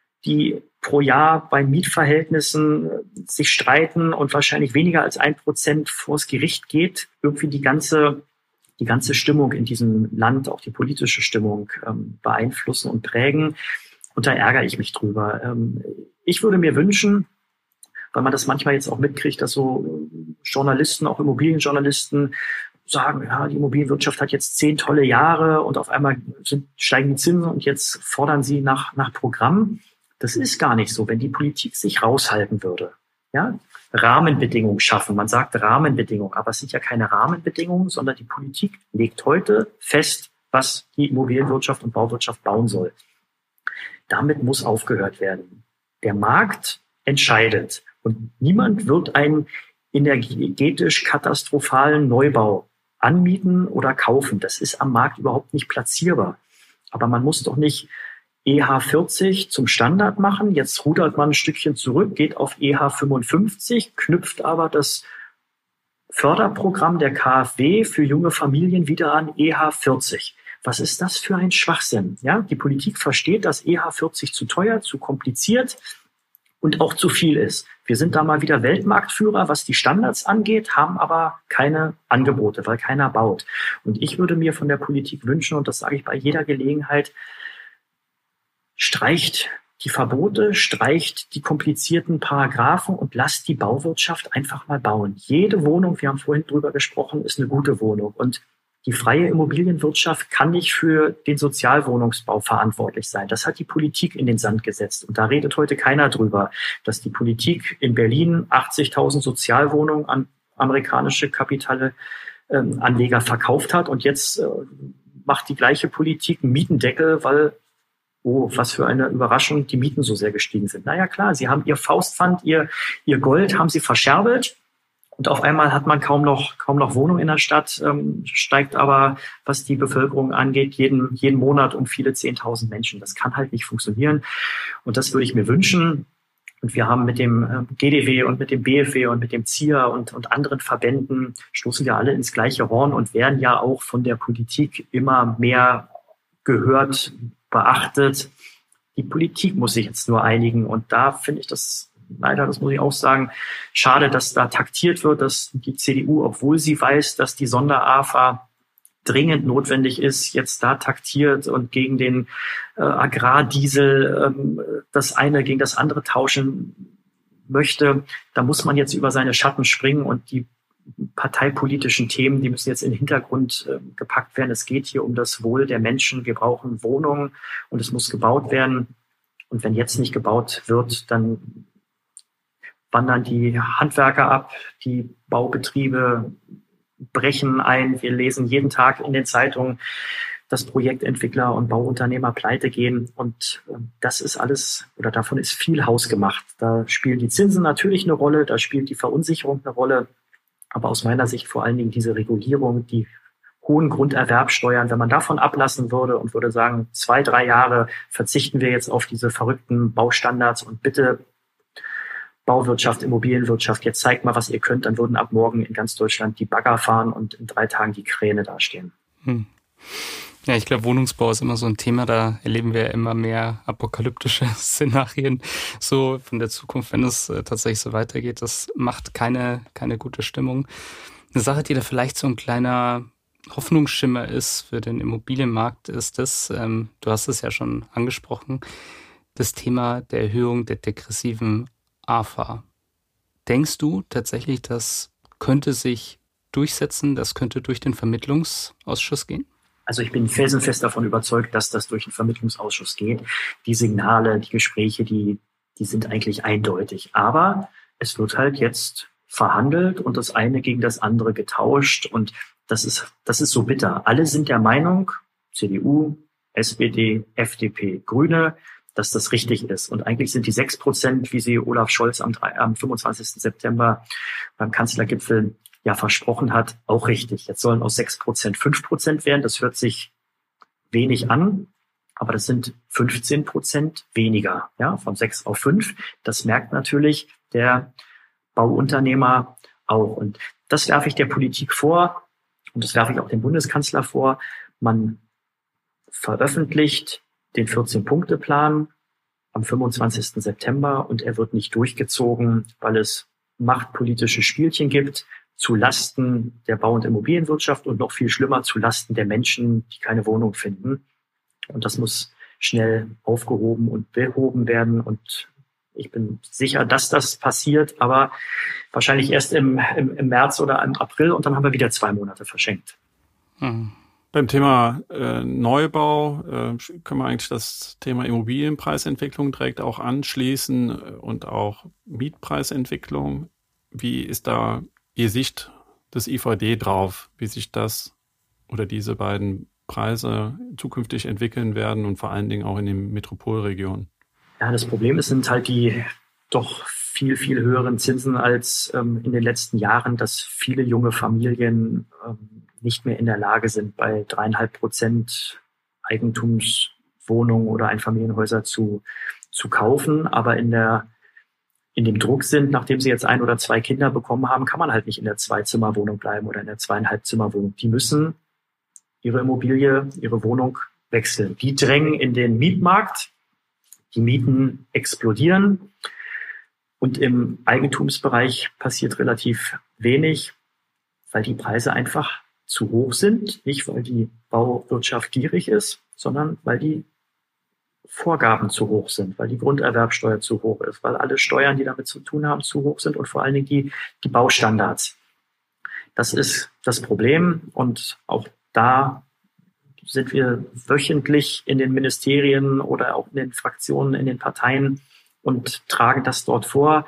die pro Jahr bei Mietverhältnissen sich streiten und wahrscheinlich weniger als ein Prozent vors Gericht geht, irgendwie die ganze, die ganze Stimmung in diesem Land, auch die politische Stimmung ähm, beeinflussen und prägen. Und da ärgere ich mich drüber. Ähm, ich würde mir wünschen, weil man das manchmal jetzt auch mitkriegt, dass so Journalisten, auch Immobilienjournalisten sagen, ja, die Immobilienwirtschaft hat jetzt zehn tolle Jahre und auf einmal sind, steigen die Zinsen und jetzt fordern sie nach, nach Programm. Das ist gar nicht so, wenn die Politik sich raushalten würde. Ja, Rahmenbedingungen schaffen. Man sagt Rahmenbedingungen, aber es sind ja keine Rahmenbedingungen, sondern die Politik legt heute fest, was die Immobilienwirtschaft und Bauwirtschaft bauen soll. Damit muss aufgehört werden. Der Markt entscheidet und niemand wird einen energetisch katastrophalen Neubau anmieten oder kaufen. Das ist am Markt überhaupt nicht platzierbar. Aber man muss doch nicht E H vierzig zum Standard machen. Jetzt rudert man ein Stückchen zurück, geht auf E H fünfundfünfzig, knüpft aber das Förderprogramm der K f W für junge Familien wieder an E H vierzig. Was ist das für ein Schwachsinn? Ja, die Politik versteht, dass E H vierzig zu teuer, zu kompliziert und auch zu viel ist. Wir sind da mal wieder Weltmarktführer, was die Standards angeht, haben aber keine Angebote, weil keiner baut. Und ich würde mir von der Politik wünschen, und das sage ich bei jeder Gelegenheit, streicht die Verbote, streicht die komplizierten Paragraphen und lasst die Bauwirtschaft einfach mal bauen. Jede Wohnung, wir haben vorhin drüber gesprochen, ist eine gute Wohnung. Und die freie Immobilienwirtschaft kann nicht für den Sozialwohnungsbau verantwortlich sein. Das hat die Politik in den Sand gesetzt. Und da redet heute keiner drüber, dass die Politik in Berlin achtzigtausend Sozialwohnungen an amerikanische Kapitalanleger ähm, verkauft hat. Und jetzt äh, macht die gleiche Politik einen Mietendeckel, weil oh, was für eine Überraschung, die Mieten so sehr gestiegen sind. Naja, klar, sie haben ihr Faustpfand, ihr, ihr Gold haben sie verscherbelt und auf einmal hat man kaum noch, kaum noch Wohnung in der Stadt, ähm, steigt aber, was die Bevölkerung angeht, jeden, jeden Monat um viele zehntausend Menschen. Das kann halt nicht funktionieren und das würde ich mir wünschen. Und wir haben mit dem G D W und mit dem B F W und mit dem Z I A und, und anderen Verbänden stoßen wir alle ins gleiche Horn und werden ja auch von der Politik immer mehr gehört, beachtet. Die Politik muss sich jetzt nur einigen und da finde ich das leider, das muss ich auch sagen, schade, dass da taktiert wird, dass die C D U, obwohl sie weiß, dass die Sonder-A F A dringend notwendig ist, jetzt da taktiert und gegen den äh, Agrardiesel ähm, das eine gegen das andere tauschen möchte. Da muss man jetzt über seine Schatten springen und die parteipolitischen Themen, die müssen jetzt in den Hintergrund äh, gepackt werden. Es geht hier um das Wohl der Menschen. Wir brauchen Wohnungen und es muss gebaut werden. Und wenn jetzt nicht gebaut wird, dann wandern die Handwerker ab, die Baubetriebe brechen ein. Wir lesen jeden Tag in den Zeitungen, dass Projektentwickler und Bauunternehmer pleite gehen. Und äh, das ist alles, oder davon ist viel hausgemacht. Da spielen die Zinsen natürlich eine Rolle, da spielt die Verunsicherung eine Rolle. Aber aus meiner Sicht vor allen Dingen diese Regulierung, die hohen Grunderwerbsteuern, wenn man davon ablassen würde und würde sagen, zwei, drei Jahre verzichten wir jetzt auf diese verrückten Baustandards und bitte Bauwirtschaft, Immobilienwirtschaft, jetzt zeigt mal, was ihr könnt, dann würden ab morgen in ganz Deutschland die Bagger fahren und in drei Tagen die Kräne dastehen. Hm. Ja, ich glaube, Wohnungsbau ist immer so ein Thema, da erleben wir immer mehr apokalyptische Szenarien so von der Zukunft, wenn es äh, tatsächlich so weitergeht. Das macht keine, keine gute Stimmung. Eine Sache, die da vielleicht so ein kleiner Hoffnungsschimmer ist für den Immobilienmarkt, ist das, ähm, du hast es ja schon angesprochen, das Thema der Erhöhung der degressiven A F A. Denkst du tatsächlich, das könnte sich durchsetzen, das könnte durch den Vermittlungsausschuss gehen? Also ich bin felsenfest davon überzeugt, dass das durch den Vermittlungsausschuss geht. Die Signale, die Gespräche, die, die sind eigentlich eindeutig. Aber es wird halt jetzt verhandelt und das eine gegen das andere getauscht. Und das ist, das ist so bitter. Alle sind der Meinung, C D U, S P D, F D P, Grüne, dass das richtig ist. Und eigentlich sind die sechs Prozent, wie sie Olaf Scholz am, am fünfundzwanzigsten September beim Kanzlergipfel ja versprochen hat, auch richtig. Jetzt sollen aus sechs Prozent fünf Prozent werden. Das hört sich wenig an, aber das sind fünfzehn Prozent weniger, ja, von sechs auf fünf. Das merkt natürlich der Bauunternehmer auch. Und das werfe ich der Politik vor und das werfe ich auch dem Bundeskanzler vor. Man veröffentlicht den vierzehn-Punkte-Plan am fünfundzwanzigsten September und er wird nicht durchgezogen, weil es machtpolitische Spielchen gibt, zu Lasten der Bau- und Immobilienwirtschaft und noch viel schlimmer zu Lasten der Menschen, die keine Wohnung finden. Und das muss schnell aufgehoben und behoben werden. Und ich bin sicher, dass das passiert, aber wahrscheinlich erst im, im, im März oder im April und dann haben wir wieder zwei Monate verschenkt. Hm. Beim Thema äh, Neubau äh, können wir eigentlich das Thema Immobilienpreisentwicklung direkt auch anschließen und auch Mietpreisentwicklung. Wie ist da die Sicht des I V D drauf, wie sich das oder diese beiden Preise zukünftig entwickeln werden und vor allen Dingen auch in den Metropolregionen? Ja, das Problem ist, sind halt die doch viel, viel höheren Zinsen als ähm, in den letzten Jahren, dass viele junge Familien ähm, nicht mehr in der Lage sind, bei dreieinhalb Prozent Eigentumswohnungen oder Einfamilienhäuser zu, zu kaufen. Aber in der in dem Druck sind, nachdem sie jetzt ein oder zwei Kinder bekommen haben, kann man halt nicht in der Zwei-Zimmer-Wohnung bleiben oder in der Zweieinhalb-Zimmer-Wohnung. Die müssen ihre Immobilie, ihre Wohnung wechseln. Die drängen in den Mietmarkt. Die Mieten explodieren. Und im Eigentumsbereich passiert relativ wenig, weil die Preise einfach zu hoch sind. Nicht, weil die Bauwirtschaft gierig ist, sondern weil die Vorgaben zu hoch sind, weil die Grunderwerbsteuer zu hoch ist, weil alle Steuern, die damit zu tun haben, zu hoch sind und vor allen Dingen die, die Baustandards. Das ist das Problem und auch da sind wir wöchentlich in den Ministerien oder auch in den Fraktionen, in den Parteien und tragen das dort vor.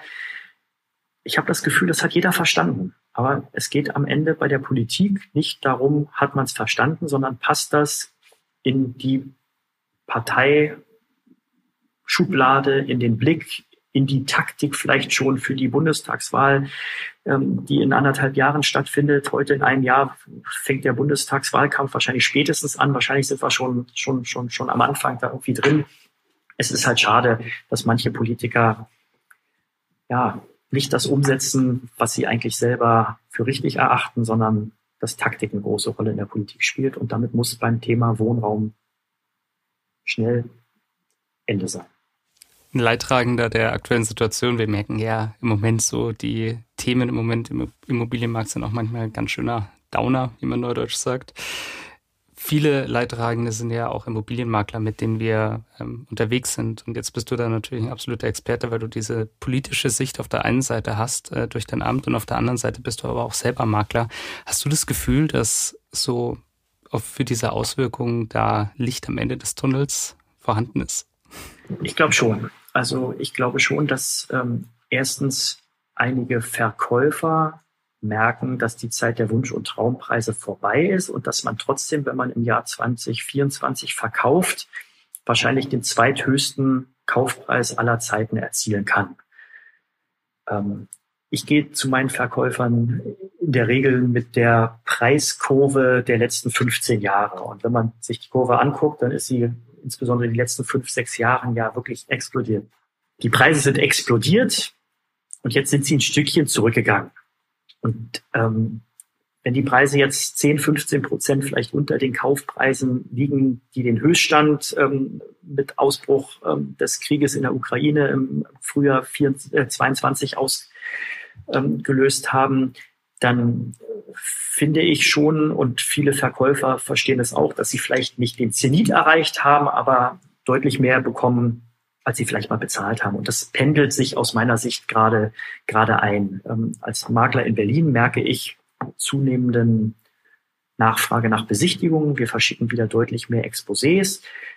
Ich habe das Gefühl, das hat jeder verstanden. Aber es geht am Ende bei der Politik nicht darum, hat man es verstanden, sondern passt das in die Parteischublade, in den Blick, in die Taktik vielleicht schon für die Bundestagswahl, ähm, die in anderthalb Jahren stattfindet. Heute in einem Jahr fängt der Bundestagswahlkampf wahrscheinlich spätestens an. Wahrscheinlich sind wir schon, schon, schon, schon am Anfang da irgendwie drin. Es ist halt schade, dass manche Politiker, ja, nicht das umsetzen, was sie eigentlich selber für richtig erachten, sondern dass Taktik eine große Rolle in der Politik spielt. Und damit muss beim Thema Wohnraum schnell Ende sein. ein Leidtragender der aktuellen Situation. Wir merken ja im Moment so, die Themen im Moment im Immobilienmarkt sind auch manchmal ein ganz schöner Downer, wie man neudeutsch sagt. Viele Leidtragende sind ja auch Immobilienmakler, mit denen wir ähm, unterwegs sind. Und jetzt bist du da natürlich ein absoluter Experte, weil du diese politische Sicht auf der einen Seite hast äh, durch dein Amt und auf der anderen Seite bist du aber auch selber Makler. Hast du das Gefühl, dass so auf, für diese Auswirkungen da Licht am Ende des Tunnels vorhanden ist? Ich glaube schon. Also ich glaube schon, dass ähm, erstens einige Verkäufer merken, dass die Zeit der Wunsch- und Traumpreise vorbei ist und dass man trotzdem, wenn man im Jahr zwanzig vierundzwanzig verkauft, wahrscheinlich den zweithöchsten Kaufpreis aller Zeiten erzielen kann. Ähm, ich gehe zu meinen Verkäufern in der Regel mit der Preiskurve der letzten fünfzehn Jahre. Und wenn man sich die Kurve anguckt, dann ist sie insbesondere die letzten fünf, sechs Jahren ja wirklich explodiert. Die Preise sind explodiert und jetzt sind sie ein Stückchen zurückgegangen. Und ähm, wenn die Preise jetzt zehn, fünfzehn Prozent vielleicht unter den Kaufpreisen liegen, die den Höchststand ähm, mit Ausbruch ähm, des Krieges in der Ukraine im Frühjahr zweiundzwanzig ausgelöst ähm, haben, dann finde ich schon, und viele Verkäufer verstehen es auch, dass sie vielleicht nicht den Zenit erreicht haben, aber deutlich mehr bekommen, als sie vielleicht mal bezahlt haben. Und das pendelt sich aus meiner Sicht gerade gerade ein. Ähm, als Makler in Berlin merke ich zunehmenden Nachfrage nach Besichtigungen. Wir verschicken wieder deutlich mehr Exposés.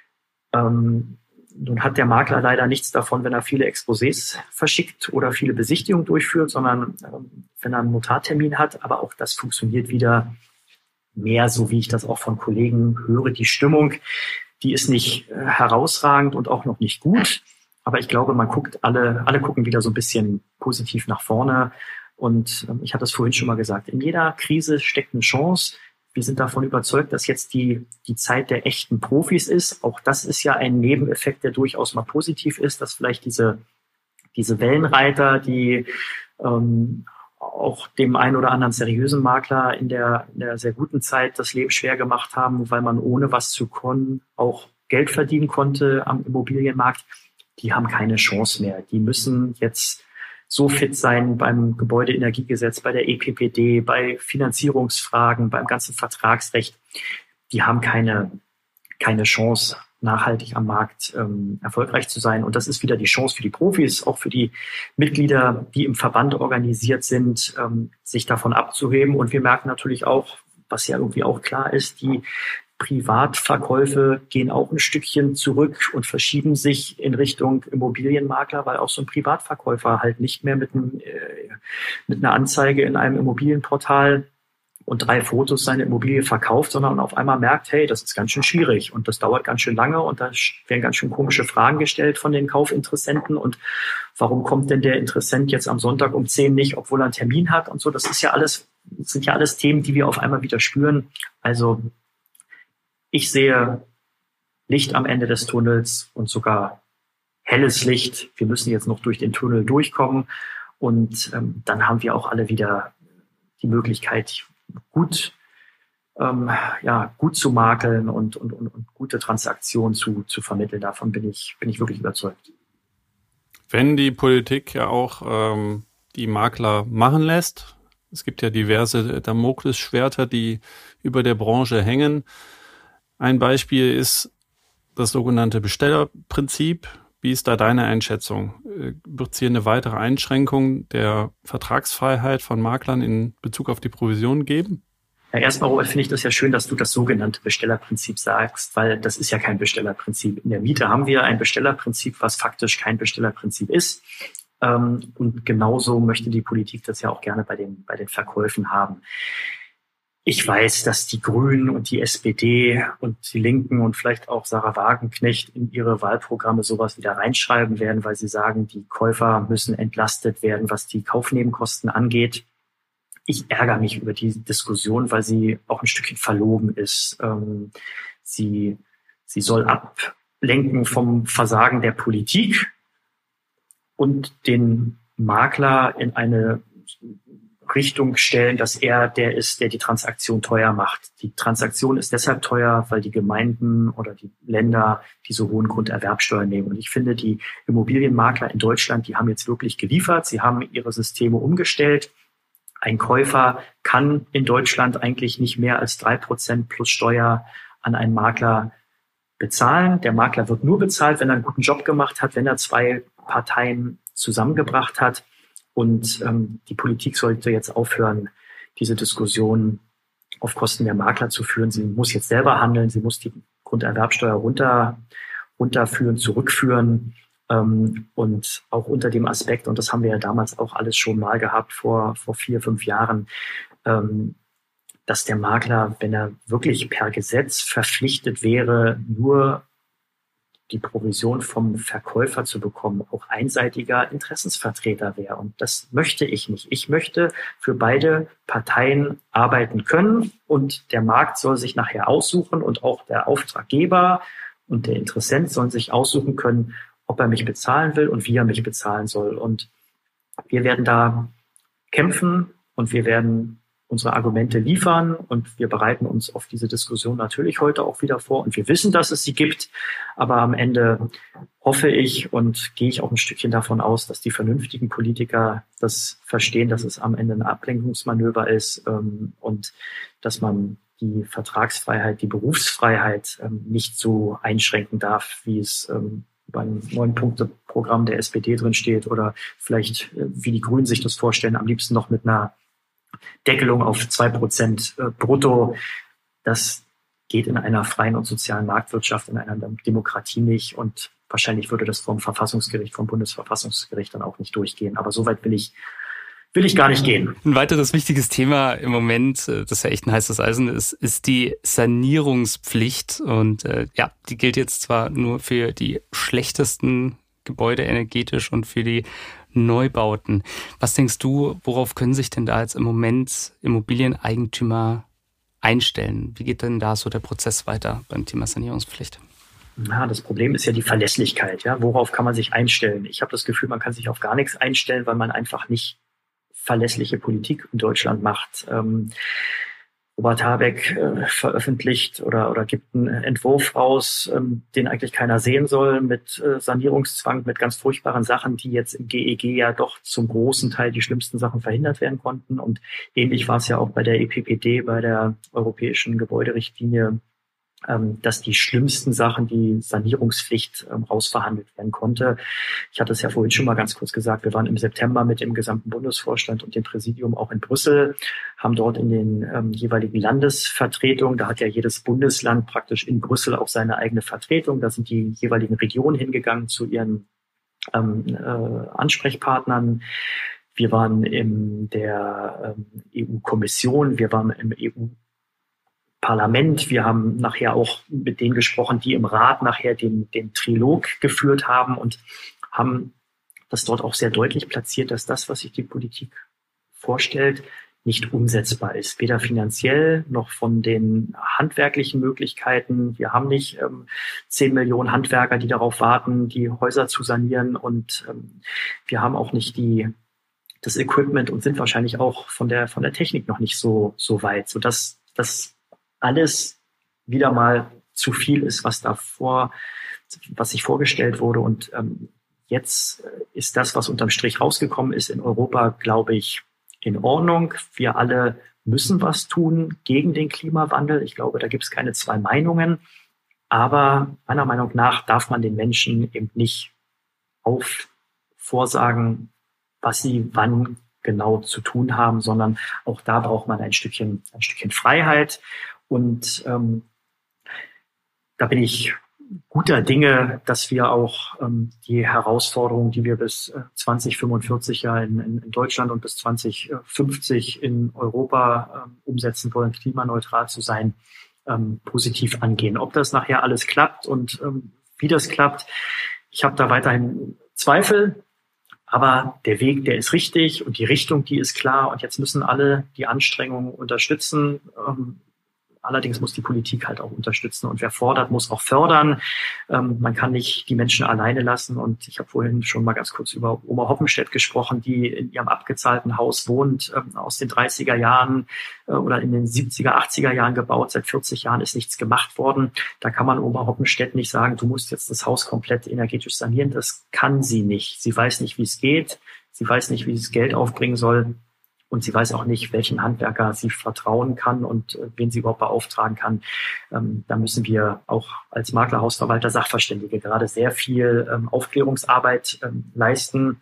Ähm, nun hat der Makler leider nichts davon, wenn er viele Exposés verschickt oder viele Besichtigungen durchführt, sondern ähm, wenn er einen Notartermin hat. Aber auch das funktioniert wieder mehr, so wie ich das auch von Kollegen höre. Die Stimmung, die ist nicht äh, herausragend und auch noch nicht gut. Aber ich glaube, man guckt alle, alle gucken wieder so ein bisschen positiv nach vorne. Und ähm, ich hatte es vorhin schon mal gesagt, in jeder Krise steckt eine Chance. Wir sind davon überzeugt, dass jetzt die, die Zeit der echten Profis ist. Auch das ist ja ein Nebeneffekt, der durchaus mal positiv ist, dass vielleicht diese, diese Wellenreiter, die ähm, auch dem einen oder anderen seriösen Makler in der, in der sehr guten Zeit das Leben schwer gemacht haben, weil man ohne was zu können auch Geld verdienen konnte am Immobilienmarkt, die haben keine Chance mehr. Die müssen jetzt so fit sein beim Gebäudeenergiegesetz, bei der E P P D, bei Finanzierungsfragen, beim ganzen Vertragsrecht. Die haben keine, keine Chance, nachhaltig am Markt ähm, erfolgreich zu sein. Und das ist wieder die Chance für die Profis, auch für die Mitglieder, die im Verband organisiert sind, ähm, sich davon abzuheben. Und wir merken natürlich auch, was ja irgendwie auch klar ist, die Privatverkäufe gehen auch ein Stückchen zurück und verschieben sich in Richtung Immobilienmakler, weil auch so ein Privatverkäufer halt nicht mehr mit, einem, äh, mit einer Anzeige in einem Immobilienportal und drei Fotos seine Immobilie verkauft, sondern auf einmal merkt, hey, das ist ganz schön schwierig und das dauert ganz schön lange und da werden ganz schön komische Fragen gestellt von den Kaufinteressenten und warum kommt denn der Interessent jetzt am Sonntag um zehn nicht, obwohl er einen Termin hat und so. Das ist ja alles, das sind ja alles Themen, die wir auf einmal wieder spüren. Also ich sehe Licht am Ende des Tunnels und sogar helles Licht. Wir müssen jetzt noch durch den Tunnel durchkommen und ähm, dann haben wir auch alle wieder die Möglichkeit, gut, ähm, ja, gut zu makeln und, und, und, und gute Transaktionen zu, zu vermitteln. Davon bin ich, bin ich wirklich überzeugt. Wenn die Politik ja auch ähm, die Makler machen lässt, es gibt ja diverse Damoklesschwerter, die über der Branche hängen. Ein Beispiel ist das sogenannte Bestellerprinzip. Wie ist da deine Einschätzung? Wird es hier eine weitere Einschränkung der Vertragsfreiheit von Maklern in Bezug auf die Provision geben? Ja, erstmal, Robert, finde ich das ja schön, dass du das sogenannte Bestellerprinzip sagst, weil das ist ja kein Bestellerprinzip. In der Miete haben wir ein Bestellerprinzip, was faktisch kein Bestellerprinzip ist. Und genauso möchte die Politik das ja auch gerne bei den, bei den Verkäufen haben. Ich weiß, dass die Grünen und die S P D und die Linken und vielleicht auch Sarah Wagenknecht in ihre Wahlprogramme sowas wieder reinschreiben werden, weil sie sagen, die Käufer müssen entlastet werden, was die Kaufnebenkosten angeht. Ich ärgere mich über die Diskussion, weil sie auch ein Stückchen verlogen ist. Ähm, sie, sie soll ablenken vom Versagen der Politik und den Makler in eine Richtung stellen, dass er der ist, der die Transaktion teuer macht. Die Transaktion ist deshalb teuer, weil die Gemeinden oder die Länder diese hohen Grunderwerbsteuern nehmen. Und ich finde, die Immobilienmakler in Deutschland, die haben jetzt wirklich geliefert. Sie haben ihre Systeme umgestellt. Ein Käufer kann in Deutschland eigentlich nicht mehr als drei Prozent plus Steuer an einen Makler bezahlen. Der Makler wird nur bezahlt, wenn er einen guten Job gemacht hat, wenn er zwei Parteien zusammengebracht hat. Und ähm, die Politik sollte jetzt aufhören, diese Diskussion auf Kosten der Makler zu führen. Sie muss jetzt selber handeln. Sie muss die Grunderwerbsteuer runter, runterführen, zurückführen. Ähm, und auch unter dem Aspekt, und das haben wir ja damals auch alles schon mal gehabt, vor, vor vier, fünf Jahren, ähm, dass der Makler, wenn er wirklich per Gesetz verpflichtet wäre, nur die Provision vom Verkäufer zu bekommen, auch einseitiger Interessensvertreter wäre. Und das möchte ich nicht. Ich möchte für beide Parteien arbeiten können und der Markt soll sich nachher aussuchen und auch der Auftraggeber und der Interessent sollen sich aussuchen können, ob er mich bezahlen will und wie er mich bezahlen soll. Und wir werden da kämpfen und wir werden unsere Argumente liefern und wir bereiten uns auf diese Diskussion natürlich heute auch wieder vor und wir wissen, dass es sie gibt, aber am Ende hoffe ich und gehe ich auch ein Stückchen davon aus, dass die vernünftigen Politiker das verstehen, dass es am Ende ein Ablenkungsmanöver ist ähm, und dass man die Vertragsfreiheit, die Berufsfreiheit ähm, nicht so einschränken darf, wie es ähm, beim Neun-Punkte-Programm der S P D drin steht oder vielleicht, äh, wie die Grünen sich das vorstellen, am liebsten noch mit einer Deckelung auf zwei Prozent brutto. Das geht in einer freien und sozialen Marktwirtschaft, in einer Demokratie nicht. Und wahrscheinlich würde das vom Verfassungsgericht, vom Bundesverfassungsgericht dann auch nicht durchgehen. Aber so weit will ich, will ich gar nicht gehen. Ein weiteres wichtiges Thema im Moment, das ja echt ein heißes Eisen ist, ist die Sanierungspflicht. Und äh, ja, die gilt jetzt zwar nur für die schlechtesten Gebäude energetisch und für die Neubauten. Was denkst du, worauf können sich denn da jetzt im Moment Immobilieneigentümer einstellen? Wie geht denn da so der Prozess weiter beim Thema Sanierungspflicht? Ja, das Problem ist ja die Verlässlichkeit. Ja, worauf kann man sich einstellen? Ich habe das Gefühl, man kann sich auf gar nichts einstellen, weil man einfach nicht verlässliche Politik in Deutschland macht. Ähm, Robert Habeck äh, veröffentlicht oder oder gibt einen Entwurf raus, ähm, den eigentlich keiner sehen soll, mit äh, Sanierungszwang, mit ganz furchtbaren Sachen, die jetzt im G E G ja doch zum großen Teil die schlimmsten Sachen verhindert werden konnten. Und ähnlich war es ja auch bei der E P P D, bei der Europäischen Gebäuderichtlinie, ähm, dass die schlimmsten Sachen, die Sanierungspflicht, ähm, rausverhandelt werden konnte. Ich hatte es ja vorhin schon mal ganz kurz gesagt, wir waren im September mit dem gesamten Bundesvorstand und dem Präsidium auch in Brüssel, haben dort in den ähm, jeweiligen Landesvertretungen, da hat ja jedes Bundesland praktisch in Brüssel auch seine eigene Vertretung, da sind die jeweiligen Regionen hingegangen zu ihren ähm, äh, Ansprechpartnern. Wir waren in der ähm, E U-Kommission, wir waren im E U Parlament. Wir haben nachher auch mit denen gesprochen, die im Rat nachher den, den Trilog geführt haben und haben das dort auch sehr deutlich platziert, dass das, was sich die Politik vorstellt, nicht umsetzbar ist. Weder finanziell noch von den handwerklichen Möglichkeiten. Wir haben nicht ähm, zehn Millionen Handwerker, die darauf warten, die Häuser zu sanieren. Und ähm, wir haben auch nicht die das Equipment und sind wahrscheinlich auch von der von der Technik noch nicht so so weit, sodass das alles wieder mal zu viel ist, was davor, was sich vorgestellt wurde. Und ähm, jetzt ist das, was unterm Strich rausgekommen ist in Europa, glaube ich, in Ordnung. Wir alle müssen was tun gegen den Klimawandel. Ich glaube, da gibt es keine zwei Meinungen. Aber meiner Meinung nach darf man den Menschen eben nicht auf vorsagen, was sie wann genau zu tun haben, sondern auch da braucht man ein Stückchen, ein Stückchen Freiheit. Und ähm, da bin ich guter Dinge, dass wir auch ähm, die Herausforderungen, die wir bis äh, zwanzig fünfundvierzig ja in, in, in Deutschland und bis zwanzig fünfzig in Europa ähm, umsetzen wollen, klimaneutral zu sein, ähm, positiv angehen. Ob das nachher alles klappt und ähm, wie das klappt, ich habe da weiterhin Zweifel. Aber der Weg, der ist richtig und die Richtung, die ist klar. Und jetzt müssen alle die Anstrengungen unterstützen, ähm, Allerdings muss die Politik halt auch unterstützen und wer fordert, muss auch fördern. Ähm, man kann nicht die Menschen alleine lassen und ich habe vorhin schon mal ganz kurz über Oma Hoppenstedt gesprochen, die in ihrem abgezahlten Haus wohnt, ähm, aus den dreißiger Jahren äh, oder in den siebziger, achtziger Jahren gebaut. Seit vierzig Jahren ist nichts gemacht worden. Da kann man Oma Hoppenstedt nicht sagen, du musst jetzt das Haus komplett energetisch sanieren. Das kann sie nicht. Sie weiß nicht, wie es geht. Sie weiß nicht, wie sie das Geld aufbringen soll. Und sie weiß auch nicht, welchen Handwerker sie vertrauen kann und äh, wen sie überhaupt beauftragen kann. Ähm, da müssen wir auch als Makler, Hausverwalter, Sachverständige gerade sehr viel ähm, Aufklärungsarbeit ähm, leisten.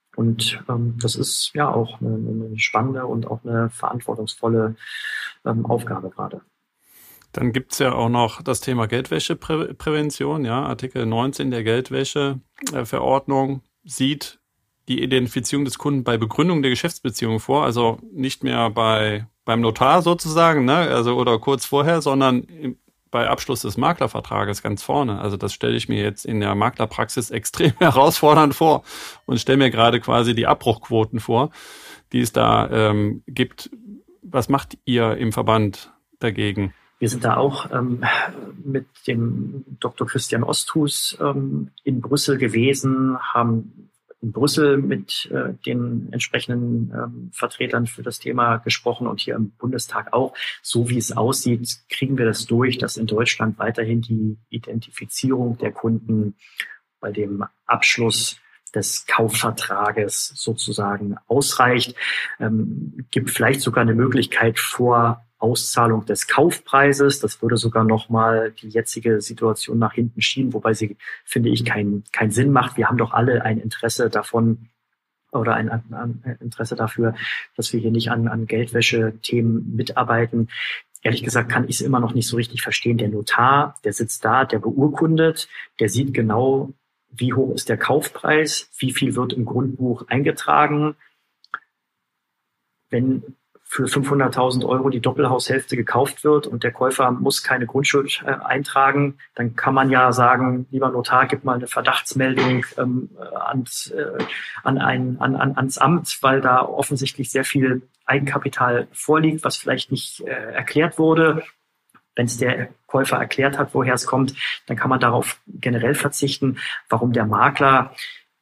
Und ähm, das ist ja auch eine, eine spannende und auch eine verantwortungsvolle ähm, Aufgabe gerade. Dann gibt's ja auch noch das Thema Geldwäscheprävention. Ja, Artikel neunzehn der Geldwäscheverordnung sieht die Identifizierung des Kunden bei Begründung der Geschäftsbeziehung vor, also nicht mehr bei beim Notar sozusagen, ne, also oder kurz vorher, sondern im, bei Abschluss des Maklervertrages ganz vorne. Also das stelle ich mir jetzt in der Maklerpraxis extrem herausfordernd vor und stelle mir gerade quasi die Abbruchquoten vor, die es da ähm, gibt. Was macht ihr im Verband dagegen? Wir sind da auch ähm, mit dem Doktor Christian Osthus ähm, in Brüssel gewesen, haben in Brüssel mit äh, den entsprechenden ähm, Vertretern für das Thema gesprochen und hier im Bundestag auch. So wie es aussieht, kriegen wir das durch, dass in Deutschland weiterhin die Identifizierung der Kunden bei dem Abschluss des Kaufvertrages sozusagen ausreicht. Ähm, gibt vielleicht sogar eine Möglichkeit vor Auszahlung des Kaufpreises. Das würde sogar nochmal die jetzige Situation nach hinten schieben, wobei sie, finde ich, keinen keinen Sinn macht. Wir haben doch alle ein Interesse davon oder ein, ein Interesse dafür, dass wir hier nicht an, an Geldwäsche-Themen mitarbeiten. Ehrlich gesagt kann ich es immer noch nicht so richtig verstehen. Der Notar, der sitzt da, der beurkundet, der sieht genau, wie hoch ist der Kaufpreis, wie viel wird im Grundbuch eingetragen. Wenn für fünfhunderttausend Euro die Doppelhaushälfte gekauft wird und der Käufer muss keine Grundschuld äh, eintragen, dann kann man ja sagen, lieber Notar, gib mal eine Verdachtsmeldung ähm, ans, äh, an ein, an, an, ans Amt, weil da offensichtlich sehr viel Eigenkapital vorliegt, was vielleicht nicht äh, erklärt wurde. Wenn es der Käufer erklärt hat, woher es kommt, dann kann man darauf generell verzichten. Warum der Makler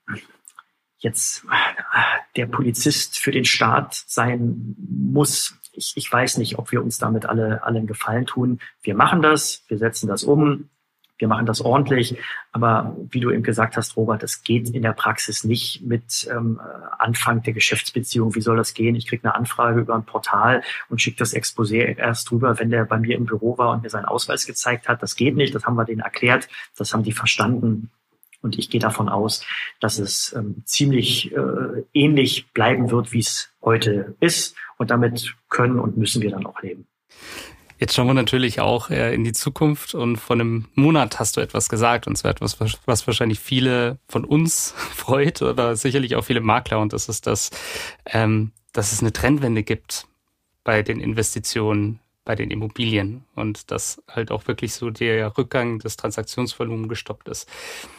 jetzt der Polizist für den Staat sein muss, ich, ich weiß nicht, ob wir uns damit alle, alle einen Gefallen tun. Wir machen das, wir setzen das um, wir machen das ordentlich, aber wie du eben gesagt hast, Robert, es geht in der Praxis nicht mit ähm, Anfang der Geschäftsbeziehung. Wie soll das gehen? Ich kriege eine Anfrage über ein Portal und schicke das Exposé erst drüber, wenn der bei mir im Büro war und mir seinen Ausweis gezeigt hat. Das geht nicht, das haben wir denen erklärt, das haben die verstanden. Und ich gehe davon aus, dass es ähm, ziemlich äh, ähnlich bleiben wird, wie es heute ist. Und damit können und müssen wir dann auch leben. Jetzt schauen wir natürlich auch äh, in die Zukunft und vor einem Monat hast du etwas gesagt, und zwar etwas, was wahrscheinlich viele von uns freut oder sicherlich auch viele Makler, und das ist, dass, ähm, dass es eine Trendwende gibt bei den Investitionen, bei den Immobilien und dass halt auch wirklich so der Rückgang des Transaktionsvolumens gestoppt ist.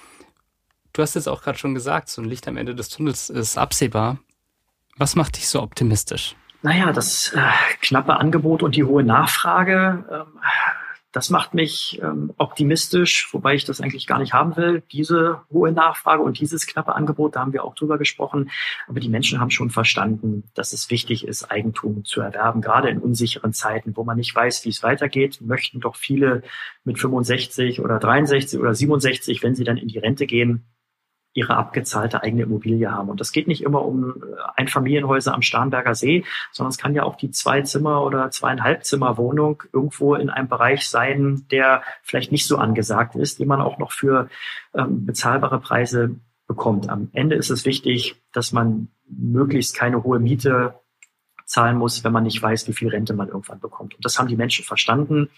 Du hast jetzt auch gerade schon gesagt, so ein Licht am Ende des Tunnels ist absehbar. Was macht dich so optimistisch? Naja, das äh, knappe Angebot und die hohe Nachfrage, ähm, das macht mich ähm, optimistisch, wobei ich das eigentlich gar nicht haben will. Diese hohe Nachfrage und dieses knappe Angebot, da haben wir auch drüber gesprochen. Aber die Menschen haben schon verstanden, dass es wichtig ist, Eigentum zu erwerben. Gerade in unsicheren Zeiten, wo man nicht weiß, wie es weitergeht, möchten doch viele mit fünfundsechzig oder dreiundsechzig oder siebenundsechzig, wenn sie dann in die Rente gehen, ihre abgezahlte eigene Immobilie haben. Und das geht nicht immer um Einfamilienhäuser am Starnberger See, sondern es kann ja auch die Zwei-Zimmer- oder Zweieinhalb-Zimmer-Wohnung irgendwo in einem Bereich sein, der vielleicht nicht so angesagt ist, die man auch noch für ähm, bezahlbare Preise bekommt. Am Ende ist es wichtig, dass man möglichst keine hohe Miete zahlen muss, wenn man nicht weiß, wie viel Rente man irgendwann bekommt. Und das haben die Menschen verstanden.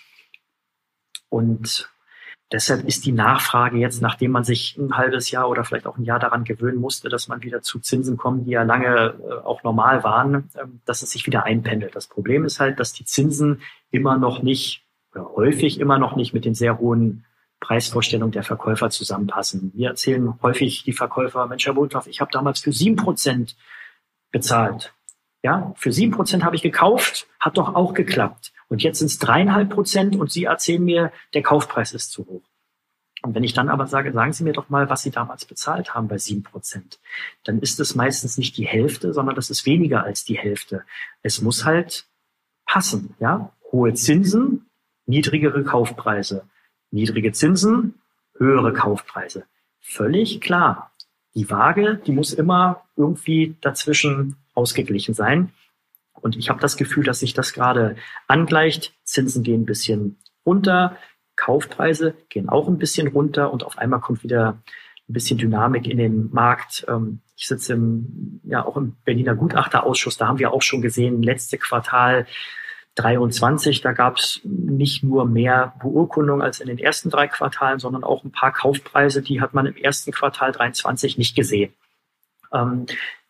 Und deshalb ist die Nachfrage jetzt, nachdem man sich ein halbes Jahr oder vielleicht auch ein Jahr daran gewöhnen musste, dass man wieder zu Zinsen kommt, die ja lange äh, auch normal waren, äh, dass es sich wieder einpendelt. Das Problem ist halt, dass die Zinsen immer noch nicht oder häufig immer noch nicht mit den sehr hohen Preisvorstellungen der Verkäufer zusammenpassen. Wir erzählen häufig die Verkäufer, Mensch, Herr Wohlthoff, ich habe damals für sieben Prozent bezahlt. Ja, für sieben Prozent habe ich gekauft, hat doch auch geklappt. Und jetzt sind es dreieinhalb Prozent und Sie erzählen mir, der Kaufpreis ist zu hoch. Und wenn ich dann aber sage, sagen Sie mir doch mal, was Sie damals bezahlt haben bei sieben Prozent, dann ist es meistens nicht die Hälfte, sondern das ist weniger als die Hälfte. Es muss halt passen, ja. Hohe Zinsen, niedrigere Kaufpreise. Niedrige Zinsen, höhere Kaufpreise. Völlig klar. Die Waage, die muss immer irgendwie dazwischen ausgeglichen sein. Und ich habe das Gefühl, dass sich das gerade angleicht. Zinsen gehen ein bisschen runter, Kaufpreise gehen auch ein bisschen runter und auf einmal kommt wieder ein bisschen Dynamik in den Markt. Ich sitze im, ja, auch im Berliner Gutachterausschuss, da haben wir auch schon gesehen, letzte Quartal dreiundzwanzig, da gab es nicht nur mehr Beurkundungen als in den ersten drei Quartalen, sondern auch ein paar Kaufpreise, die hat man im ersten Quartal dreiundzwanzig nicht gesehen. Ähm,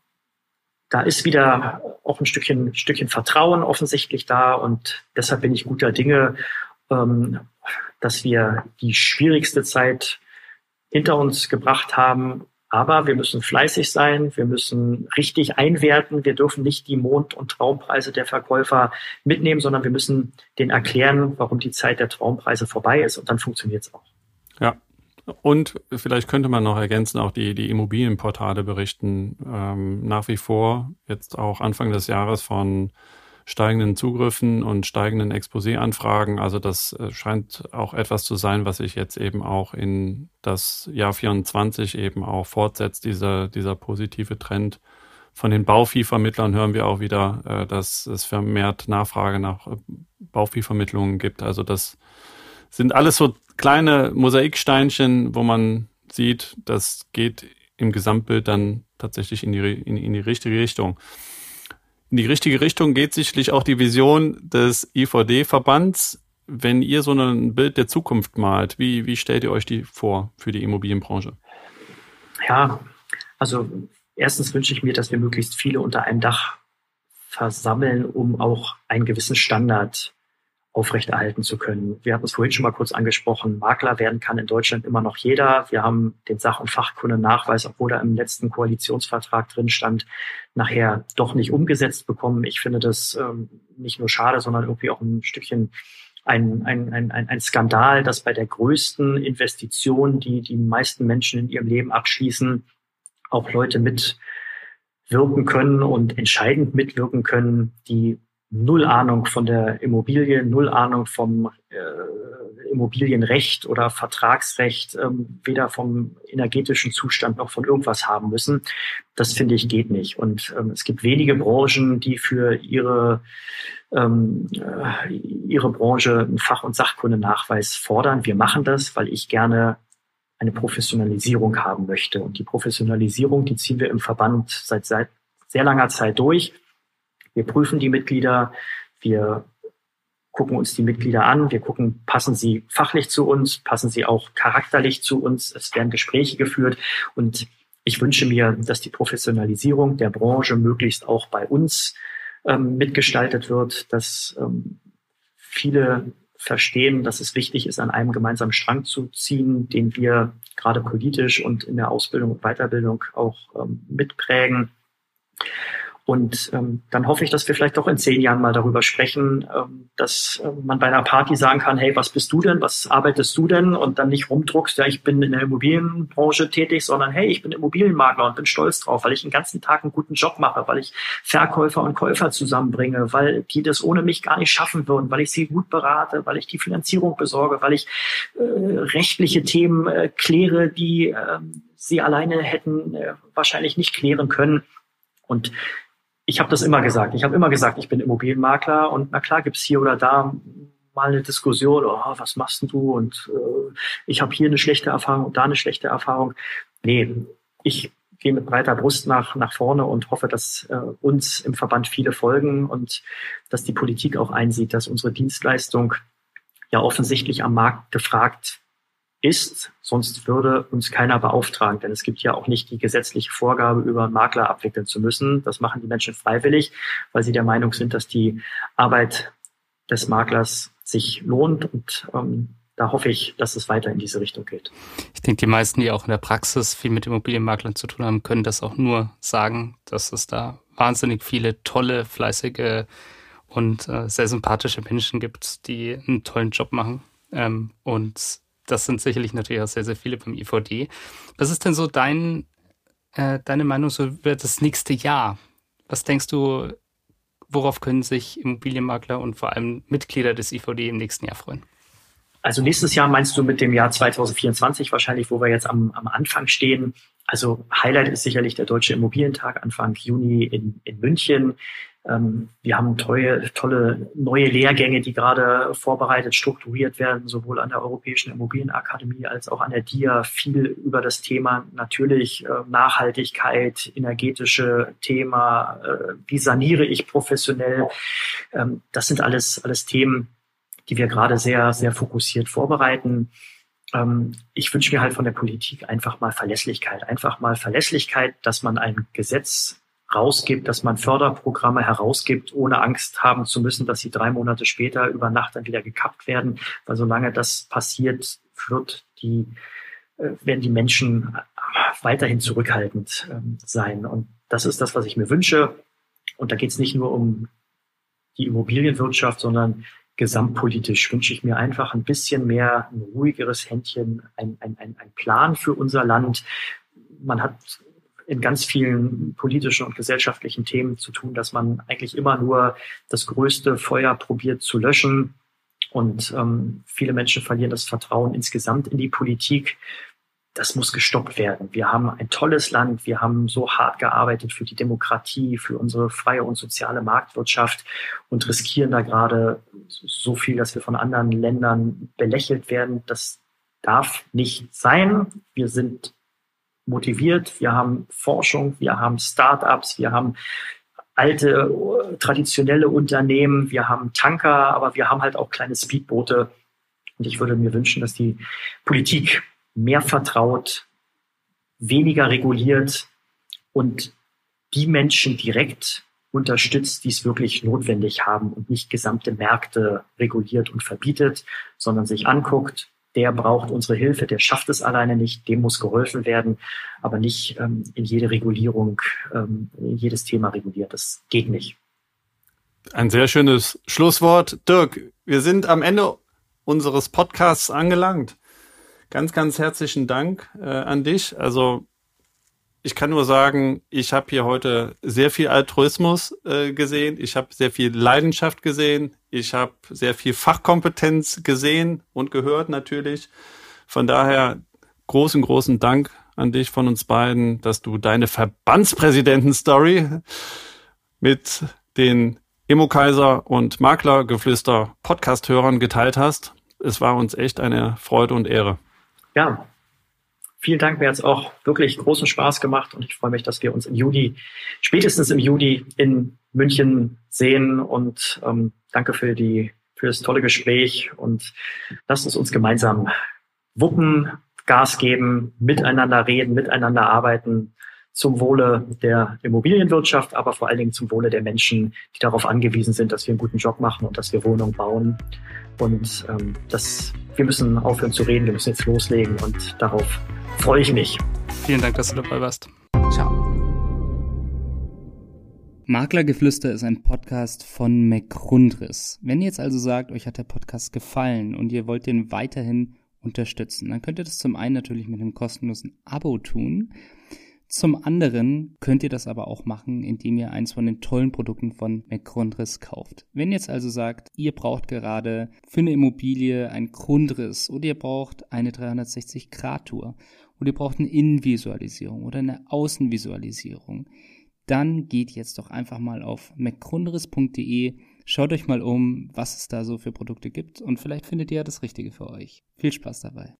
da ist wieder auch ein Stückchen, Stückchen Vertrauen offensichtlich da und deshalb bin ich guter Dinge, ähm, dass wir die schwierigste Zeit hinter uns gebracht haben. Aber wir müssen fleißig sein, wir müssen richtig einwerten, wir dürfen nicht die Mond- und Traumpreise der Verkäufer mitnehmen, sondern wir müssen denen erklären, warum die Zeit der Traumpreise vorbei ist und dann funktioniert es auch. Ja, und vielleicht könnte man noch ergänzen, auch die, die Immobilienportale berichten ähm, nach wie vor, jetzt auch Anfang des Jahres von steigenden Zugriffen und steigenden Exposé-Anfragen. Also das scheint auch etwas zu sein, was sich jetzt eben auch in das Jahr vierundzwanzig eben auch fortsetzt, dieser, dieser positive Trend. Von den Bauviehvermittlern hören wir auch wieder, dass es vermehrt Nachfrage nach Bauviehvermittlungen gibt. Also das sind alles so kleine Mosaiksteinchen, wo man sieht, das geht im Gesamtbild dann tatsächlich in die, in, in die richtige Richtung. In die richtige Richtung geht sicherlich auch die Vision des I V D-Verbands. Wenn ihr so ein Bild der Zukunft malt, wie, wie stellt ihr euch die vor für die Immobilienbranche? Ja, also erstens wünsche ich mir, dass wir möglichst viele unter einem Dach versammeln, um auch einen gewissen Standard aufrechterhalten zu können. Wir hatten es vorhin schon mal kurz angesprochen, Makler werden kann in Deutschland immer noch jeder. Wir haben den Sach- und Fachkundennachweis, obwohl da im letzten Koalitionsvertrag drin stand, nachher doch nicht umgesetzt bekommen. Ich finde das ähm, nicht nur schade, sondern irgendwie auch ein Stückchen ein, ein, ein, ein Skandal, dass bei der größten Investition, die die meisten Menschen in ihrem Leben abschließen, auch Leute mitwirken können und entscheidend mitwirken können, die null Ahnung von der Immobilie, null Ahnung vom äh, Immobilienrecht oder Vertragsrecht, ähm, weder vom energetischen Zustand noch von irgendwas haben müssen. Das finde ich geht nicht. Und ähm, es gibt wenige Branchen, die für ihre ähm, äh, ihre Branche einen Fach- und Sachkundenachweis fordern. Wir machen das, weil ich gerne eine Professionalisierung haben möchte. Und die Professionalisierung, die ziehen wir im Verband seit, seit sehr langer Zeit durch. Wir prüfen die Mitglieder, wir gucken uns die Mitglieder an, wir gucken, passen sie fachlich zu uns, passen sie auch charakterlich zu uns, es werden Gespräche geführt und ich wünsche mir, dass die Professionalisierung der Branche möglichst auch bei uns ähm, mitgestaltet wird, dass ähm, viele verstehen, dass es wichtig ist, an einem gemeinsamen Strang zu ziehen, den wir gerade politisch und in der Ausbildung und Weiterbildung auch ähm, mitprägen. Und ähm, dann hoffe ich, dass wir vielleicht auch in zehn Jahren mal darüber sprechen, ähm, dass äh, man bei einer Party sagen kann, hey, was bist du denn, was arbeitest du denn? Und dann nicht rumdruckst, ja, ich bin in der Immobilienbranche tätig, sondern hey, ich bin Immobilienmakler und bin stolz drauf, weil ich den ganzen Tag einen guten Job mache, weil ich Verkäufer und Käufer zusammenbringe, weil die das ohne mich gar nicht schaffen würden, weil ich sie gut berate, weil ich die Finanzierung besorge, weil ich äh, rechtliche Themen äh, kläre, die äh, sie alleine hätten äh, wahrscheinlich nicht klären können. Und ich habe das immer gesagt. Ich habe immer gesagt, ich bin Immobilienmakler und na klar gibt's hier oder da mal eine Diskussion, oh, was machst denn du und äh, ich habe hier eine schlechte Erfahrung und da eine schlechte Erfahrung. Nee, ich gehe mit breiter Brust nach nach vorne und hoffe, dass äh, uns im Verband viele folgen und dass die Politik auch einsieht, dass unsere Dienstleistung ja offensichtlich am Markt gefragt ist, sonst würde uns keiner beauftragen, denn es gibt ja auch nicht die gesetzliche Vorgabe, über einen Makler abwickeln zu müssen. Das machen die Menschen freiwillig, weil sie der Meinung sind, dass die Arbeit des Maklers sich lohnt und ähm, da hoffe ich, dass es weiter in diese Richtung geht. Ich denke, die meisten, die auch in der Praxis viel mit Immobilienmaklern zu tun haben, können das auch nur sagen, dass es da wahnsinnig viele tolle, fleißige und äh, sehr sympathische Menschen gibt, die einen tollen Job machen. Ähm, und das sind sicherlich natürlich auch sehr, sehr viele beim I V D. Was ist denn so dein, äh, deine Meinung so über das nächste Jahr? Was denkst du, worauf können sich Immobilienmakler und vor allem Mitglieder des I V D im nächsten Jahr freuen? Also nächstes Jahr meinst du mit dem Jahr zwanzig vierundzwanzig wahrscheinlich, wo wir jetzt am, am Anfang stehen. Also Highlight ist sicherlich der Deutsche Immobilientag Anfang Juni in, in München. Ähm, wir haben tolle, tolle neue Lehrgänge, die gerade vorbereitet, strukturiert werden, sowohl an der Europäischen Immobilienakademie als auch an der D I A. Viel über das Thema natürlich äh, Nachhaltigkeit, energetische Thema, äh, wie saniere ich professionell. Ähm, das sind alles, alles Themen, die wir gerade sehr, sehr fokussiert vorbereiten. Ähm, ich wünsche mir halt von der Politik einfach mal Verlässlichkeit. Einfach mal Verlässlichkeit, dass man ein Gesetz rausgibt, dass man Förderprogramme herausgibt, ohne Angst haben zu müssen, dass sie drei Monate später über Nacht dann wieder gekappt werden. Weil solange das passiert, wird die, äh, werden die Menschen weiterhin zurückhaltend ähm, sein. Und das ist das, was ich mir wünsche. Und da geht es nicht nur um die Immobilienwirtschaft, sondern gesamtpolitisch wünsche ich mir einfach ein bisschen mehr, ein ruhigeres Händchen, ein, ein, ein, ein Plan für unser Land. Man hat in ganz vielen politischen und gesellschaftlichen Themen zu tun, dass man eigentlich immer nur das größte Feuer probiert zu löschen. Und ähm, viele Menschen verlieren das Vertrauen insgesamt in die Politik. Das muss gestoppt werden. Wir haben ein tolles Land. Wir haben so hart gearbeitet für die Demokratie, für unsere freie und soziale Marktwirtschaft und riskieren da gerade so viel, dass wir von anderen Ländern belächelt werden. Das darf nicht sein. Wir sind motiviert. Wir haben Forschung. Wir haben Start-ups. Wir haben alte, traditionelle Unternehmen. Wir haben Tanker, aber wir haben halt auch kleine Speedboote. Und ich würde mir wünschen, dass die Politik mehr vertraut, weniger reguliert und die Menschen direkt unterstützt, die es wirklich notwendig haben und nicht gesamte Märkte reguliert und verbietet, sondern sich anguckt, der braucht unsere Hilfe, der schafft es alleine nicht, dem muss geholfen werden, aber nicht ähm, in jede Regulierung, ähm, in jedes Thema reguliert. Das geht nicht. Ein sehr schönes Schlusswort. Dirk, wir sind am Ende unseres Podcasts angelangt. Ganz, ganz herzlichen Dank äh, an dich. Also ich kann nur sagen, ich habe hier heute sehr viel Altruismus äh, gesehen. Ich habe sehr viel Leidenschaft gesehen. Ich habe sehr viel Fachkompetenz gesehen und gehört natürlich. Von daher großen, großen Dank an dich von uns beiden, dass du deine Verbandspräsidenten-Story mit den Immokaiser und Maklergeflüster Podcast-Hörern geteilt hast. Es war uns echt eine Freude und Ehre. Ja, vielen Dank. Mir hat es auch wirklich großen Spaß gemacht und ich freue mich, dass wir uns im Juli, spätestens im Juli in München sehen und ähm, danke für die für das tolle Gespräch und lasst uns uns gemeinsam wuppen, Gas geben, miteinander reden, miteinander arbeiten zum Wohle der Immobilienwirtschaft, aber vor allen Dingen zum Wohle der Menschen, die darauf angewiesen sind, dass wir einen guten Job machen und dass wir Wohnungen bauen. Und ähm, das, wir müssen aufhören zu reden, wir müssen jetzt loslegen und darauf freue ich mich. Vielen Dank, dass du dabei warst. Ciao. Maklergeflüster ist ein Podcast von McGrundriss. Wenn ihr jetzt also sagt, euch hat der Podcast gefallen und ihr wollt den weiterhin unterstützen, dann könnt ihr das zum einen natürlich mit einem kostenlosen Abo tun. Zum anderen könnt ihr das aber auch machen, indem ihr eins von den tollen Produkten von McGrundriss kauft. Wenn ihr jetzt also sagt, ihr braucht gerade für eine Immobilie einen Grundriss oder ihr braucht eine dreihundertsechzig Grad Tour oder ihr braucht eine Innenvisualisierung oder eine Außenvisualisierung, dann geht jetzt doch einfach mal auf mcgrundriss punkt de, schaut euch mal um, was es da so für Produkte gibt und vielleicht findet ihr ja das Richtige für euch. Viel Spaß dabei.